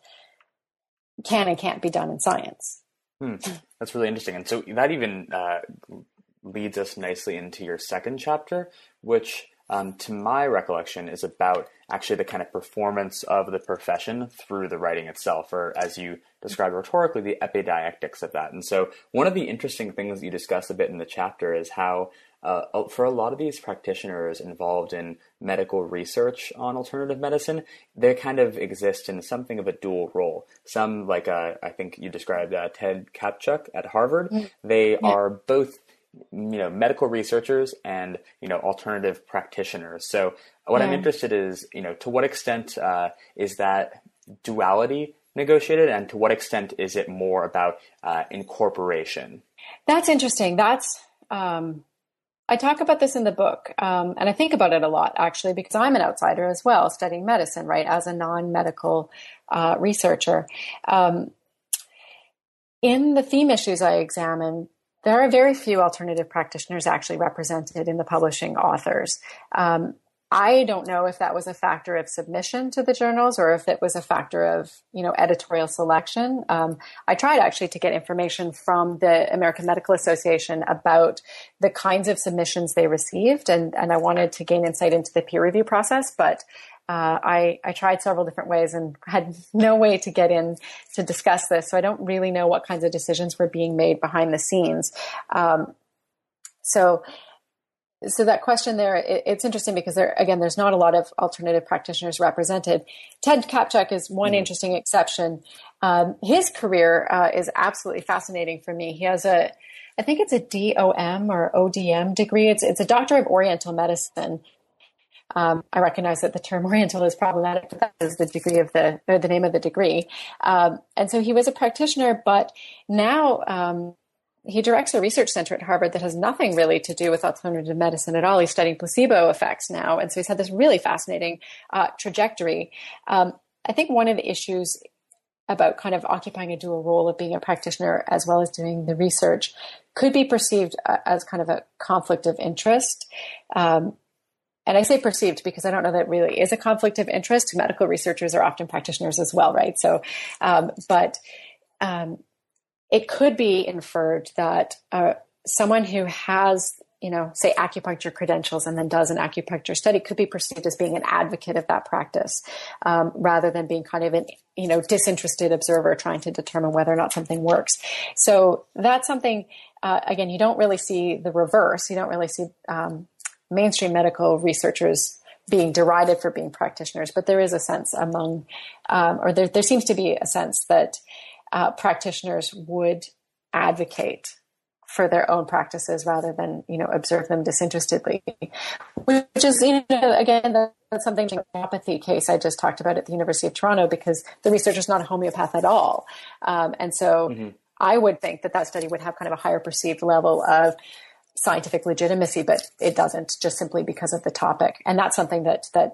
can and can't be done in science. Hmm. That's really interesting. And so that even uh, leads us nicely into your second chapter, which um, to my recollection is about actually the kind of performance of the profession through the writing itself, or as you described rhetorically, the epidialectics of that. And so one of the interesting things you discuss a bit in the chapter is how uh, for a lot of these practitioners involved in medical research on alternative medicine, they kind of exist in something of a dual role. Some, like uh, I think you described uh, Ted Kaptchuk at Harvard, they yeah. are both you know, medical researchers and, you know, alternative practitioners. So what yeah. I'm interested is, you know, to what extent uh, is that duality negotiated, and to what extent is it more about uh, incorporation? That's interesting. That's, um, I talk about this in the book, um, and I think about it a lot, actually, because I'm an outsider as well, studying medicine, right, as a non-medical uh, researcher. Um, in the theme issues I examine, there are very few alternative practitioners actually represented in the publishing authors. Um, I don't know if that was a factor of submission to the journals or if it was a factor of, you know, editorial selection. Um, I tried actually to get information from the American Medical Association about the kinds of submissions they received, and, and I wanted to gain insight into the peer review process, but Uh, I, I tried several different ways and had no way to get in to discuss this. So I don't really know what kinds of decisions were being made behind the scenes. Um, so, so that question there, it, it's interesting because there, again, there's not a lot of alternative practitioners represented. Ted Kaptchuk is one mm-hmm. interesting exception. Um, his career uh, is absolutely fascinating for me. He has a, I think it's a D O M or O D M degree. It's, it's a Doctor of Oriental Medicine. Um, I recognize that the term Oriental is problematic, but that is the degree of the, or the name of the degree. Um, and so he was a practitioner, but now um, he directs a research center at Harvard that has nothing really to do with alternative medicine at all. He's studying placebo effects now. And so he's had this really fascinating uh, trajectory. Um, I think one of the issues about kind of occupying a dual role of being a practitioner as well as doing the research could be perceived uh, as kind of a conflict of interest. Um, And I say perceived because I don't know that really is a conflict of interest. Medical researchers are often practitioners as well, right? So, um, but um, it could be inferred that uh, someone who has, you know, say acupuncture credentials and then does an acupuncture study could be perceived as being an advocate of that practice, um, rather than being kind of an, you know, disinterested observer trying to determine whether or not something works. So that's something, uh, again, you don't really see the reverse. You don't really see um, mainstream medical researchers being derided for being practitioners, but there is a sense among, um, or there, there seems to be a sense that uh, practitioners would advocate for their own practices rather than, you know, observe them disinterestedly, which is, you know, again, that's something like the homeopathy case I just talked about at the University of Toronto, because the researcher is not a homeopath at all. Um, and so mm-hmm. I would think that that study would have kind of a higher perceived level of scientific legitimacy, but it doesn't, just simply because of the topic. And that's something that, that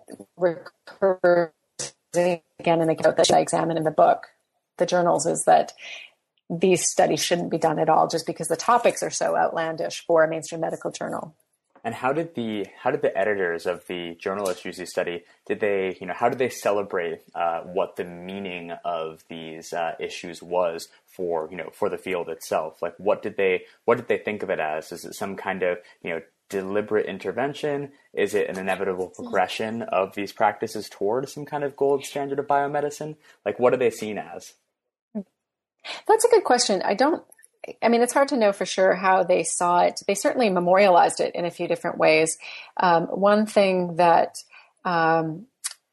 recurs again and again that I examine in the book, the journals, is that these studies shouldn't be done at all just because the topics are so outlandish for a mainstream medical journal. And how did the how did the editors of the journal that used the study, did they, you know, how did they celebrate uh, what the meaning of these uh, issues was for, you know, for the field itself? Like, what did they what did they think of it as? Is it some kind of, you know, deliberate intervention? Is it an inevitable progression of these practices toward some kind of gold standard of biomedicine? Like, what are they seen as? That's a good question. I don't, I mean, it's hard to know for sure how they saw it. They certainly memorialized it in a few different ways. Um, one thing that um,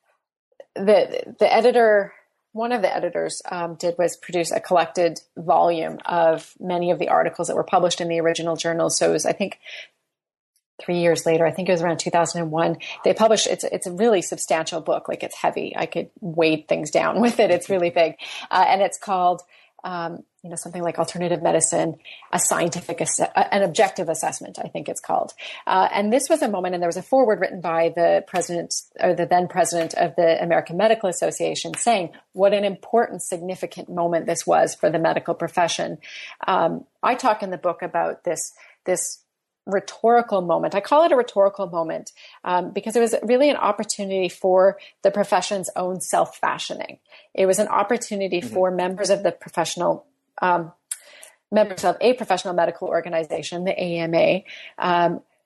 the the editor, one of the editors um, did was produce a collected volume of many of the articles that were published in the original journals. So it was, I think, three years later, I think it was around two thousand one, they published, it's, it's a really substantial book. Like, it's heavy. I could weight things down with it. It's really big. Uh, and it's called, Um, you know, something like Alternative Medicine, a scientific, ass- an objective assessment, I think it's called. Uh, and this was a moment, and there was a foreword written by the president, or the then president of the American Medical Association, saying what an important, significant moment this was for the medical profession. Um, I talk in the book about this, this rhetorical moment. I call it a rhetorical moment um, because it was really an opportunity for the profession's own self-fashioning. It was an opportunity mm-hmm. for members of the professional, um, members of a professional medical organization, the A M A, um,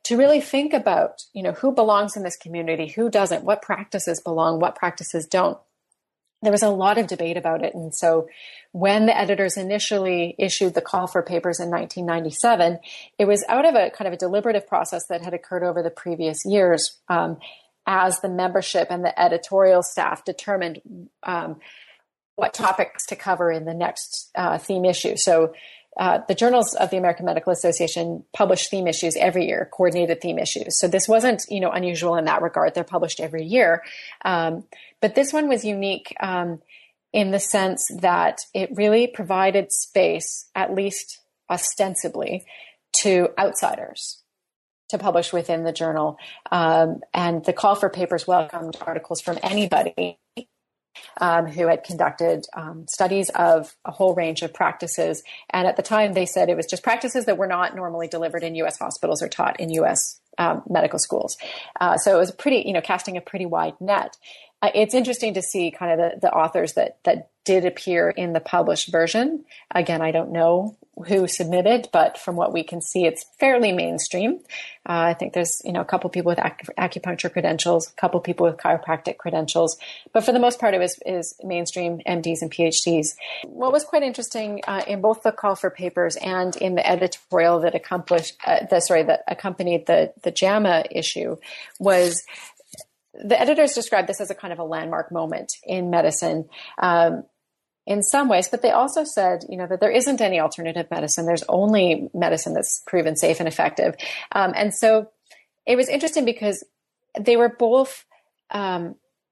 to really think about, you know, who belongs in this community, who doesn't, what practices belong, what practices don't. There was a lot of debate about it. And so when the editors initially issued the call for papers in nineteen ninety-seven, it was out of a kind of a deliberative process that had occurred over the previous years, um, as the membership and the editorial staff determined um, what topics to cover in the next uh, theme issue. So uh, the Journals of the American Medical Association publish theme issues every year, coordinated theme issues. So this wasn't, you know, unusual in that regard. They're published every year. Um, but this one was unique um, in the sense that it really provided space, at least ostensibly, to outsiders to publish within the journal. Um, and the call for papers welcomed articles from anybody Um, who had conducted um, studies of a whole range of practices. And at the time, they said it was just practices that were not normally delivered in U S hospitals or taught in U S um, medical schools. Uh, so it was pretty, you know, casting a pretty wide net. Uh, it's interesting to see kind of the, the authors that that did appear in the published version. Again, I don't know who submitted, but from what we can see, it's fairly mainstream. Uh, I think there's, you know, a couple people with ac- acupuncture credentials, a couple people with chiropractic credentials, but for the most part, it was is mainstream M Ds and P H Ds. What was quite interesting uh, in both the call for papers and in the editorial that accomplished, uh, the sorry, that accompanied the the JAMA issue was. The editors described this as a kind of a landmark moment in medicine um, in some ways, but they also said, you know, that there isn't any alternative medicine. There's only medicine that's proven safe and effective. Um, and so it was interesting because they were both um,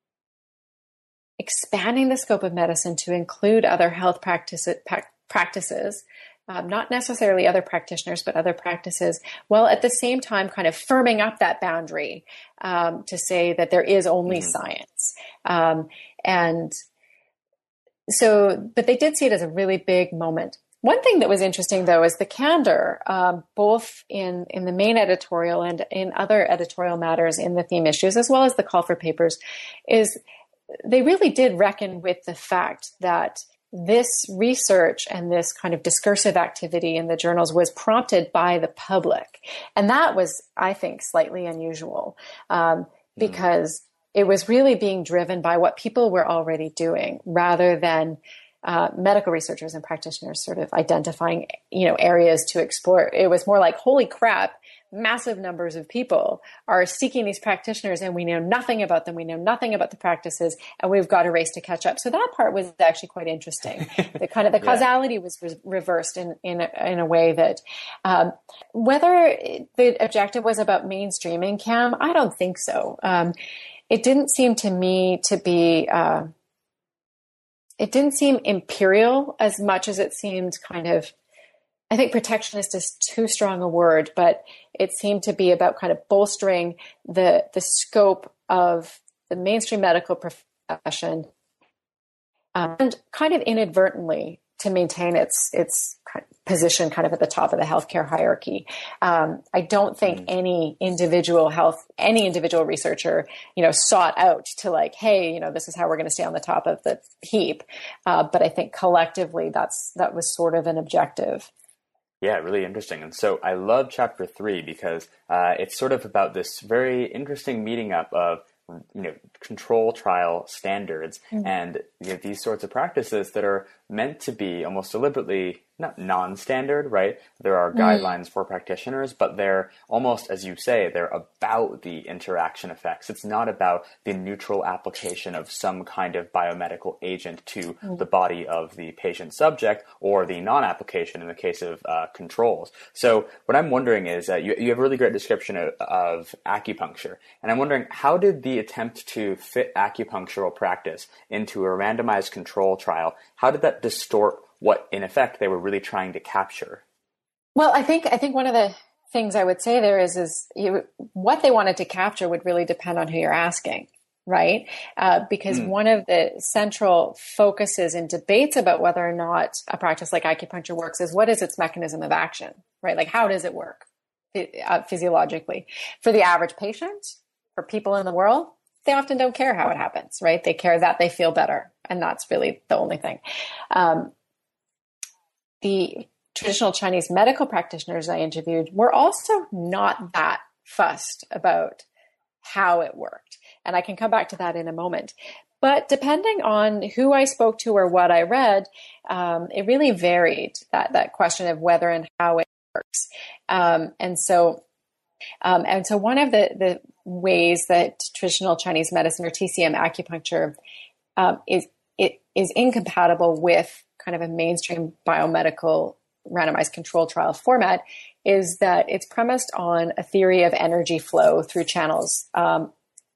expanding the scope of medicine to include other health practice, pra- practices, Um, not necessarily other practitioners, but other practices, while at the same time kind of firming up that boundary um, to say that there is only mm-hmm. science. Um, and so, but they did see it as a really big moment. One thing that was interesting, though, is the candor, um, both in, in the main editorial and in other editorial matters in the theme issues, as well as the call for papers, is they really did reckon with the fact that this research and this kind of discursive activity in the journals was prompted by the public. And that was, I think, slightly unusual um, because mm. it was really being driven by what people were already doing rather than uh, medical researchers and practitioners sort of identifying, you know, areas to explore. It was more like, holy crap, massive numbers of people are seeking these practitioners and we know nothing about them. We know nothing about the practices and we've got a race to catch up. So that part was actually quite interesting. The kind of the causality yeah. was re- reversed in, in, a, in a way that um, whether the objective was about mainstreaming, Cam, I don't think so. Um, it didn't seem to me to be, uh, it didn't seem imperial as much as it seemed kind of, I think protectionist is too strong a word, but it seemed to be about kind of bolstering the the scope of the mainstream medical profession um, and kind of inadvertently to maintain its its position kind of at the top of the healthcare hierarchy. Um, I don't think mm. any individual health, any individual researcher, you know, sought out to like, hey, you know, this is how we're going to stay on the top of the heap. Uh, but I think collectively that's that was sort of an objective. Yeah, really interesting. And so I love chapter three because uh, it's sort of about this very interesting meeting up of, you know, control trial standards mm-hmm. and you know, these sorts of practices that are meant to be almost deliberately not non-standard, right? There are guidelines mm. for practitioners, but they're almost, as you say, they're about the interaction effects. It's not about the neutral application of some kind of biomedical agent to mm. the body of the patient subject or the non-application in the case of uh, controls. So what I'm wondering is uh, you, you have a really great description of, of acupuncture. And I'm wondering, how did the attempt to fit acupunctural practice into a randomized control trial, how did that distort what, in effect, they were really trying to capture? Well, I think I think one of the things I would say there is is you, what they wanted to capture would really depend on who you're asking, right? Uh, because mm. one of the central focuses in debates about whether or not a practice like acupuncture works is what is its mechanism of action, right? Like how does it work uh, physiologically? For the average patient, for people in the world, they often don't care how it happens, right? They care that they feel better, and that's really the only thing. Um, The traditional Chinese medical practitioners I interviewed were also not that fussed about how it worked. And I can come back to that in a moment. But depending on who I spoke to or what I read, um, it really varied, that, that question of whether and how it works. Um, and so um, and so one of the, the ways that traditional Chinese medicine or T C M acupuncture um, is it is incompatible with kind of a mainstream biomedical randomized control trial format is that it's premised on a theory of energy flow through channels um,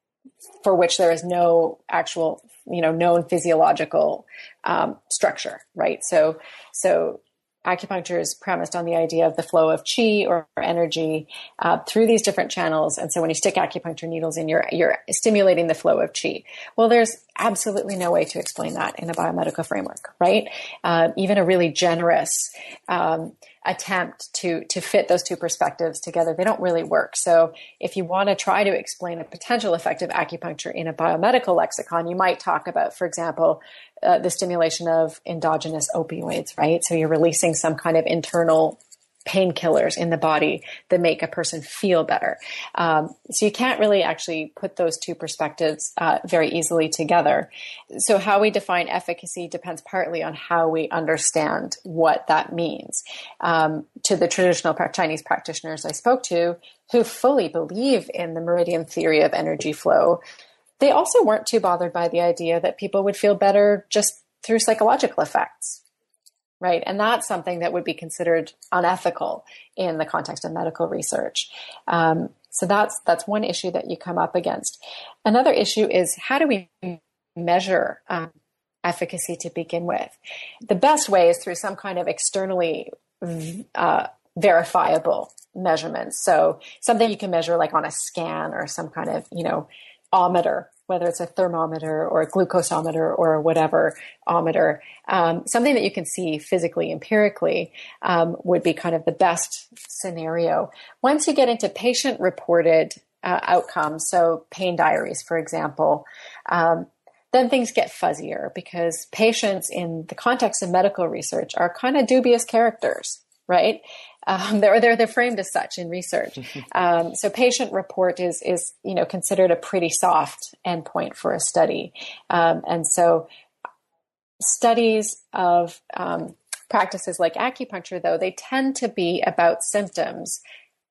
for which there is no actual, you know, known physiological um, structure, right? So, so acupuncture is premised on the idea of the flow of qi or energy uh, through these different channels. And so when you stick acupuncture needles in, you're, you're stimulating the flow of qi. Well, there's absolutely no way to explain that in a biomedical framework, right? Uh, even a really generous um, attempt to to fit those two perspectives together, they don't really work. So if you want to try to explain a potential effect of acupuncture in a biomedical lexicon, you might talk about, for example, uh, the stimulation of endogenous opioids, right? So you're releasing some kind of internal painkillers in the body that make a person feel better. Um, so you can't really actually put those two perspectives uh, very easily together. So how we define efficacy depends partly on how we understand what that means. Um, to the traditional Chinese practitioners I spoke to, who fully believe in the meridian theory of energy flow, they also weren't too bothered by the idea that people would feel better just through psychological effects. Right. And that's something that would be considered unethical in the context of medical research. Um, so that's that's one issue that you come up against. Another issue is, how do we measure um, efficacy to begin with? The best way is through some kind of externally uh, verifiable measurements. So something you can measure like on a scan or some kind of, you know, ometer, whether it's a thermometer or a glucosometer or whatever ometer, um, something that you can see physically, empirically, um, would be kind of the best scenario. Once you get into patient-reported uh, outcomes, so pain diaries, for example, um, then things get fuzzier because patients in the context of medical research are kind of dubious characters, right? Um, they're, they're, they're framed as such in research. Um, so patient report is, is, you know, considered a pretty soft endpoint for a study. Um, and so studies of um, practices like acupuncture, though, they tend to be about symptoms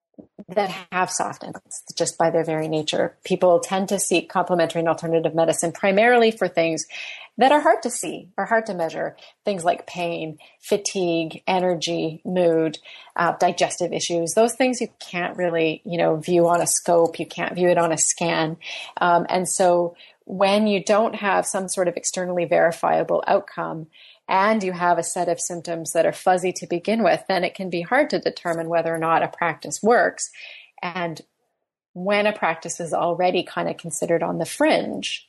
that have soft endpoints just by their very nature. People tend to seek complementary and alternative medicine primarily for things that are hard to see or hard to measure. Things like pain, fatigue, energy, mood, uh, digestive issues. Those things you can't really, you know, view on a scope. You can't view it on a scan. Um, and so when you don't have some sort of externally verifiable outcome, and you have a set of symptoms that are fuzzy to begin with, then it can be hard to determine whether or not a practice works. And when a practice is already kind of considered on the fringe,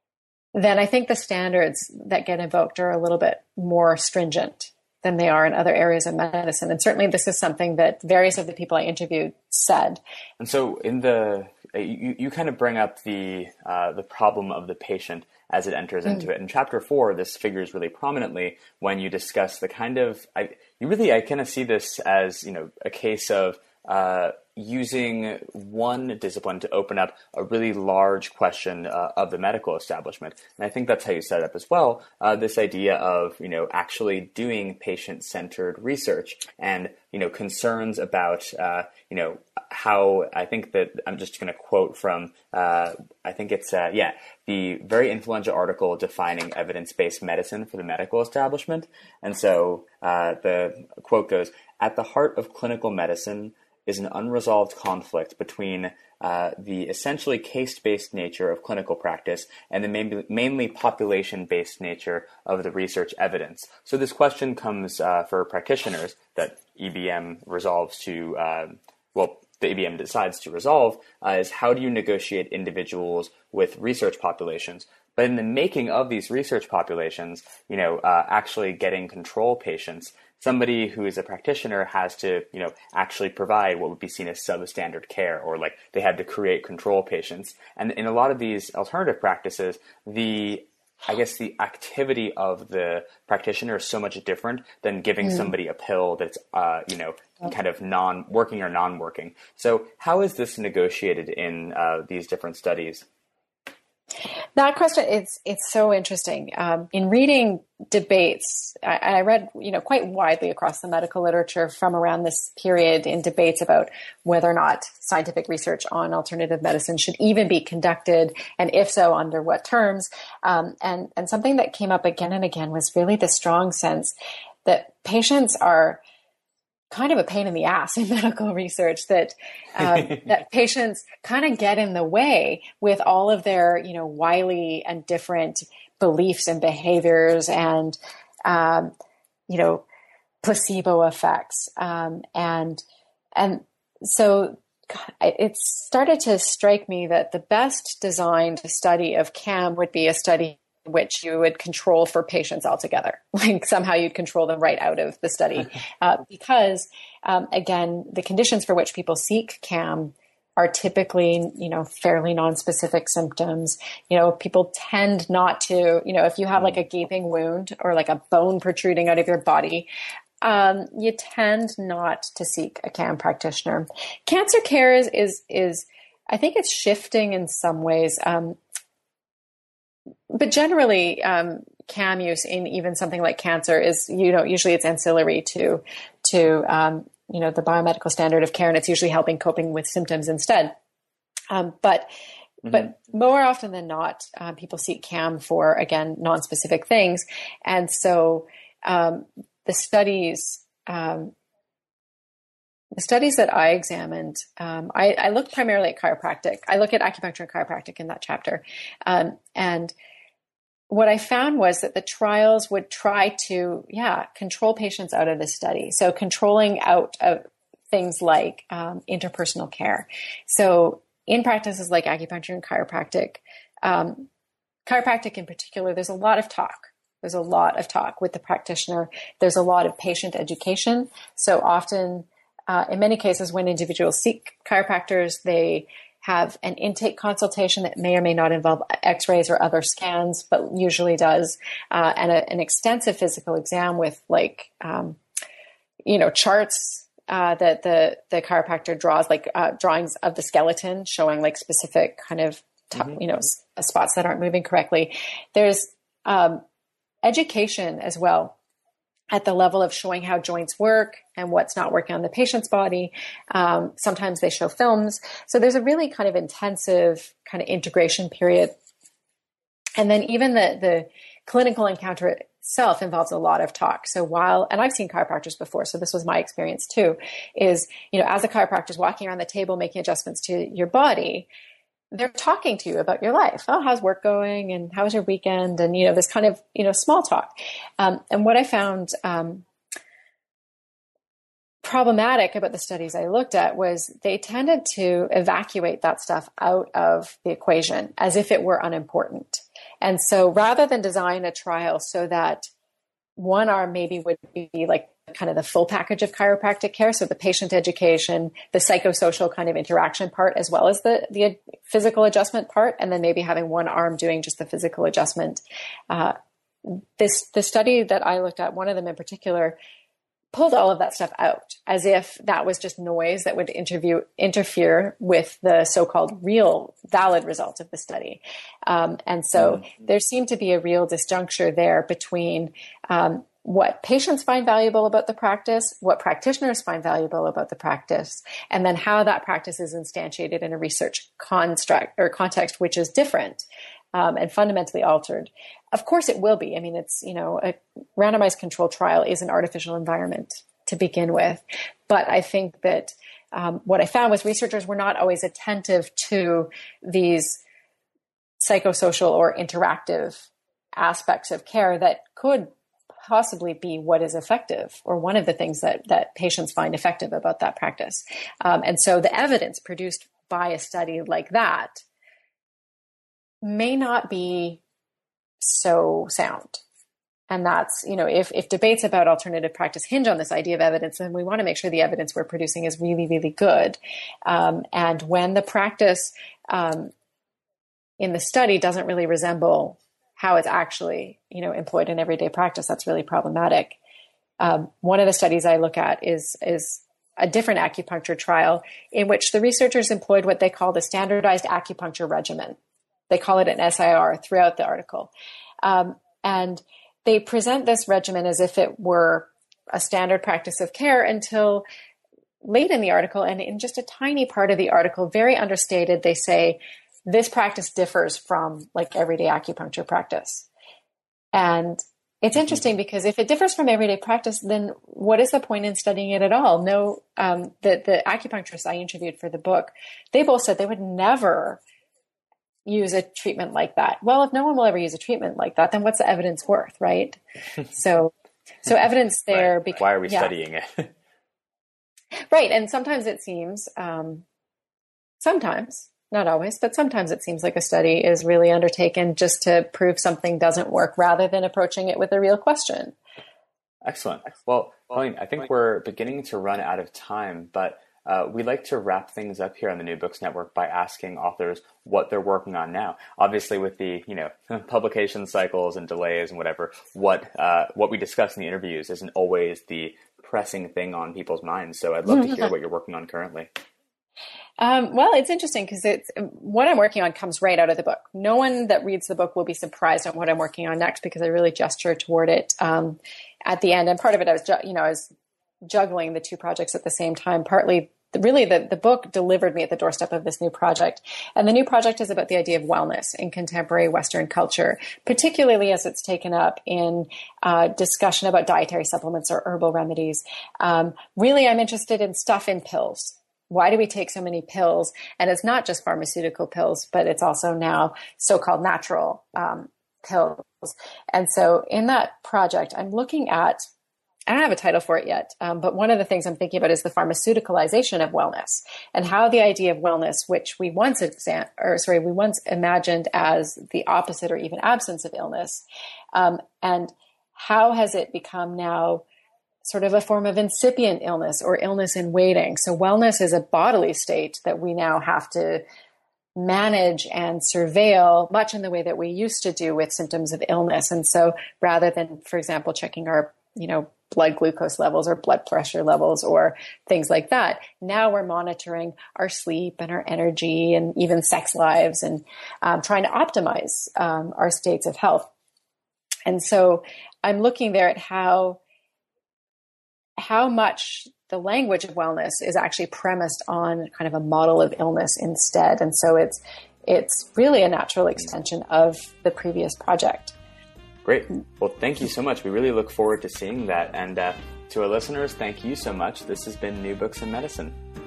then I think the standards that get invoked are a little bit more stringent than they are in other areas of medicine. And certainly this is something that various of the people I interviewed said. And so in the, you, you kind of bring up the, uh, the problem of the patient as it enters mm. into it. In chapter four, this figures really prominently when you discuss the kind of, I, you really, I kind of see this as, you know, a case of uh, using one discipline to open up a really large question uh, of the medical establishment. And I think that's how you set it up as well. Uh, this idea of, you know, actually doing patient-centered research and, you know, concerns about, uh, you know, how I think that I'm just going to quote from, uh, I think it's, uh, yeah, the very influential article defining evidence-based medicine for the medical establishment. And so uh, the quote goes, "At the heart of clinical medicine is an unresolved conflict between uh, the essentially case-based nature of clinical practice and the main, mainly population-based nature of the research evidence." So this question comes uh, for practitioners that E B M resolves to, uh, well, the E B M decides to resolve, uh, is how do you negotiate individuals with research populations? But in the making of these research populations, you know, uh, actually getting control patients, somebody who is a practitioner has to, you know, actually provide what would be seen as substandard care, or like they had to create control patients. And in a lot of these alternative practices, the I guess the activity of the practitioner is so much different than giving mm. somebody a pill that's, uh, you know, okay. kind of non-working or non-working. So how is this negotiated in uh, these different studies? That question, it's it's so interesting. Um, in reading debates, I, I read, you know, quite widely across the medical literature from around this period in debates about whether or not scientific research on alternative medicine should even be conducted, and if so, under what terms. Um, and, and something that came up again and again was really the strong sense that patients are kind of a pain in the ass in medical research, that um, that patients kind of get in the way with all of their, you know, wily and different beliefs and behaviors and, um, you know, placebo effects. Um, and, and so it started to strike me that the best designed study of C A M would be a study which you would control for patients altogether. Like somehow you'd control them right out of the study. Uh, because, um, again, the conditions for which people seek C A M are typically, you know, fairly non-specific symptoms. You know, people tend not to, you know, if you have like a gaping wound or like a bone protruding out of your body, um, you tend not to seek a C A M practitioner. Cancer care is, is, is I think it's shifting in some ways. Um, But generally, um, C A M use in even something like cancer is, you know, usually it's ancillary to, to um, you know, the biomedical standard of care, and it's usually helping coping with symptoms instead. Um, but, mm-hmm. but more often than not, uh, people seek C A M for, again, non-specific things. And so um, the studies, um, the studies that I examined, um, I, I look primarily at chiropractic. I look at acupuncture and chiropractic in that chapter. Um, and what I found was that the trials would try to, yeah, control patients out of the study. So controlling out of things like um, interpersonal care. So in practices like acupuncture and chiropractic, um, chiropractic in particular, there's a lot of talk. There's a lot of talk with the practitioner. There's a lot of patient education. So often, uh, in many cases, when individuals seek chiropractors, they have an intake consultation that may or may not involve x-rays or other scans, but usually does, uh, and a, an extensive physical exam with like, um, you know, charts uh, that the, the chiropractor draws, like uh, drawings of the skeleton showing like specific kind of, t- mm-hmm. you know, s- spots that aren't moving correctly. There's um, education as well at the level of showing how joints work and what's not working on the patient's body. Um, sometimes they show films. So there's a really kind of intensive kind of integration period. And then even the, the clinical encounter itself involves a lot of talk. So while, and I've seen chiropractors before, so this was my experience too, is, you know, as a chiropractor is walking around the table, making adjustments to your body, they're talking to you about your life. Oh, how's work going? And how was your weekend? And, you know, this kind of, you know, small talk. Um, and what I found um, problematic about the studies I looked at was they tended to evacuate that stuff out of the equation as if it were unimportant. And so rather than design a trial so that one arm maybe would be like kind of the full package of chiropractic care. So the patient education, the psychosocial kind of interaction part, as well as the, the physical adjustment part, and then maybe having one arm doing just the physical adjustment. Uh, this, the study that I looked at, one of them in particular, pulled all of that stuff out as if that was just noise that would interview, interfere with the so-called real valid result of the study. Um, and so mm-hmm. there seemed to be a real disjuncture there between um, what patients find valuable about the practice, what practitioners find valuable about the practice, and then how that practice is instantiated in a research construct or context, which is different um, and fundamentally altered. Of course it will be. I mean, it's, you know, a randomized controlled trial is an artificial environment to begin with. But I think that um, what I found was researchers were not always attentive to these psychosocial or interactive aspects of care that could possibly be what is effective, or one of the things that, that patients find effective about that practice. Um, and so the evidence produced by a study like that may not be so sound. And that's, you know, if, if debates about alternative practice hinge on this idea of evidence, then we want to make sure the evidence we're producing is really, really good. Um, and when the practice um, in the study doesn't really resemble how it's actually, you know, employed in everyday practice, that's really problematic. Um, one of the studies I look at is is a different acupuncture trial in which the researchers employed what they call the standardized acupuncture regimen. They call it an S I R throughout the article. Um, and they present this regimen as if it were a standard practice of care until late in the article, and in just a tiny part of the article, very understated, they say, this practice differs from like everyday acupuncture practice. And it's interesting because if it differs from everyday practice, then what is the point in studying it at all? No, um, the, the acupuncturists I interviewed for the book, they both said they would never use a treatment like that. Well, if no one will ever use a treatment like that, then what's the evidence worth, right? so, so evidence there. Right. Because, why are we yeah. studying it? Right. And sometimes it seems, um, sometimes, not always, but sometimes it seems like a study is really undertaken just to prove something doesn't work rather than approaching it with a real question. Excellent. Well, Colleen, I think we're beginning to run out of time, but uh, we like to wrap things up here on the New Books Network by asking authors what they're working on now. Obviously, with the you know publication cycles and delays and whatever, what uh, what we discuss in the interviews isn't always the pressing thing on people's minds. So I'd love to hear what you're working on currently. Um, well, it's interesting because it's what I'm working on comes right out of the book. No one that reads the book will be surprised on what I'm working on next because I really gesture toward it um, at the end. And part of it, I was, ju- you know, I was juggling the two projects at the same time. Partly, really, the, the book delivered me at the doorstep of this new project. And the new project is about the idea of wellness in contemporary Western culture, particularly as it's taken up in uh, discussion about dietary supplements or herbal remedies. Um, really, I'm interested in stuff in pills. Why do we take so many pills? And it's not just pharmaceutical pills, but it's also now so-called natural um, pills. And so in that project, I'm looking at, I don't have a title for it yet, um, but one of the things I'm thinking about is the pharmaceuticalization of wellness and how the idea of wellness, which we once exam- or sorry, we once imagined as the opposite or even absence of illness, um, and how has it become now sort of a form of incipient illness or illness in waiting. So wellness is a bodily state that we now have to manage and surveil much in the way that we used to do with symptoms of illness. And so rather than, for example, checking our, you know, blood glucose levels or blood pressure levels or things like that, now we're monitoring our sleep and our energy and even sex lives and um, trying to optimize um, our states of health. And so I'm looking there at how how much the language of wellness is actually premised on kind of a model of illness instead. And so it's it's really a natural extension of the previous project. Great. Well, thank you so much. We really look forward to seeing that. And uh, to our listeners, thank you so much. This has been New Books in Medicine.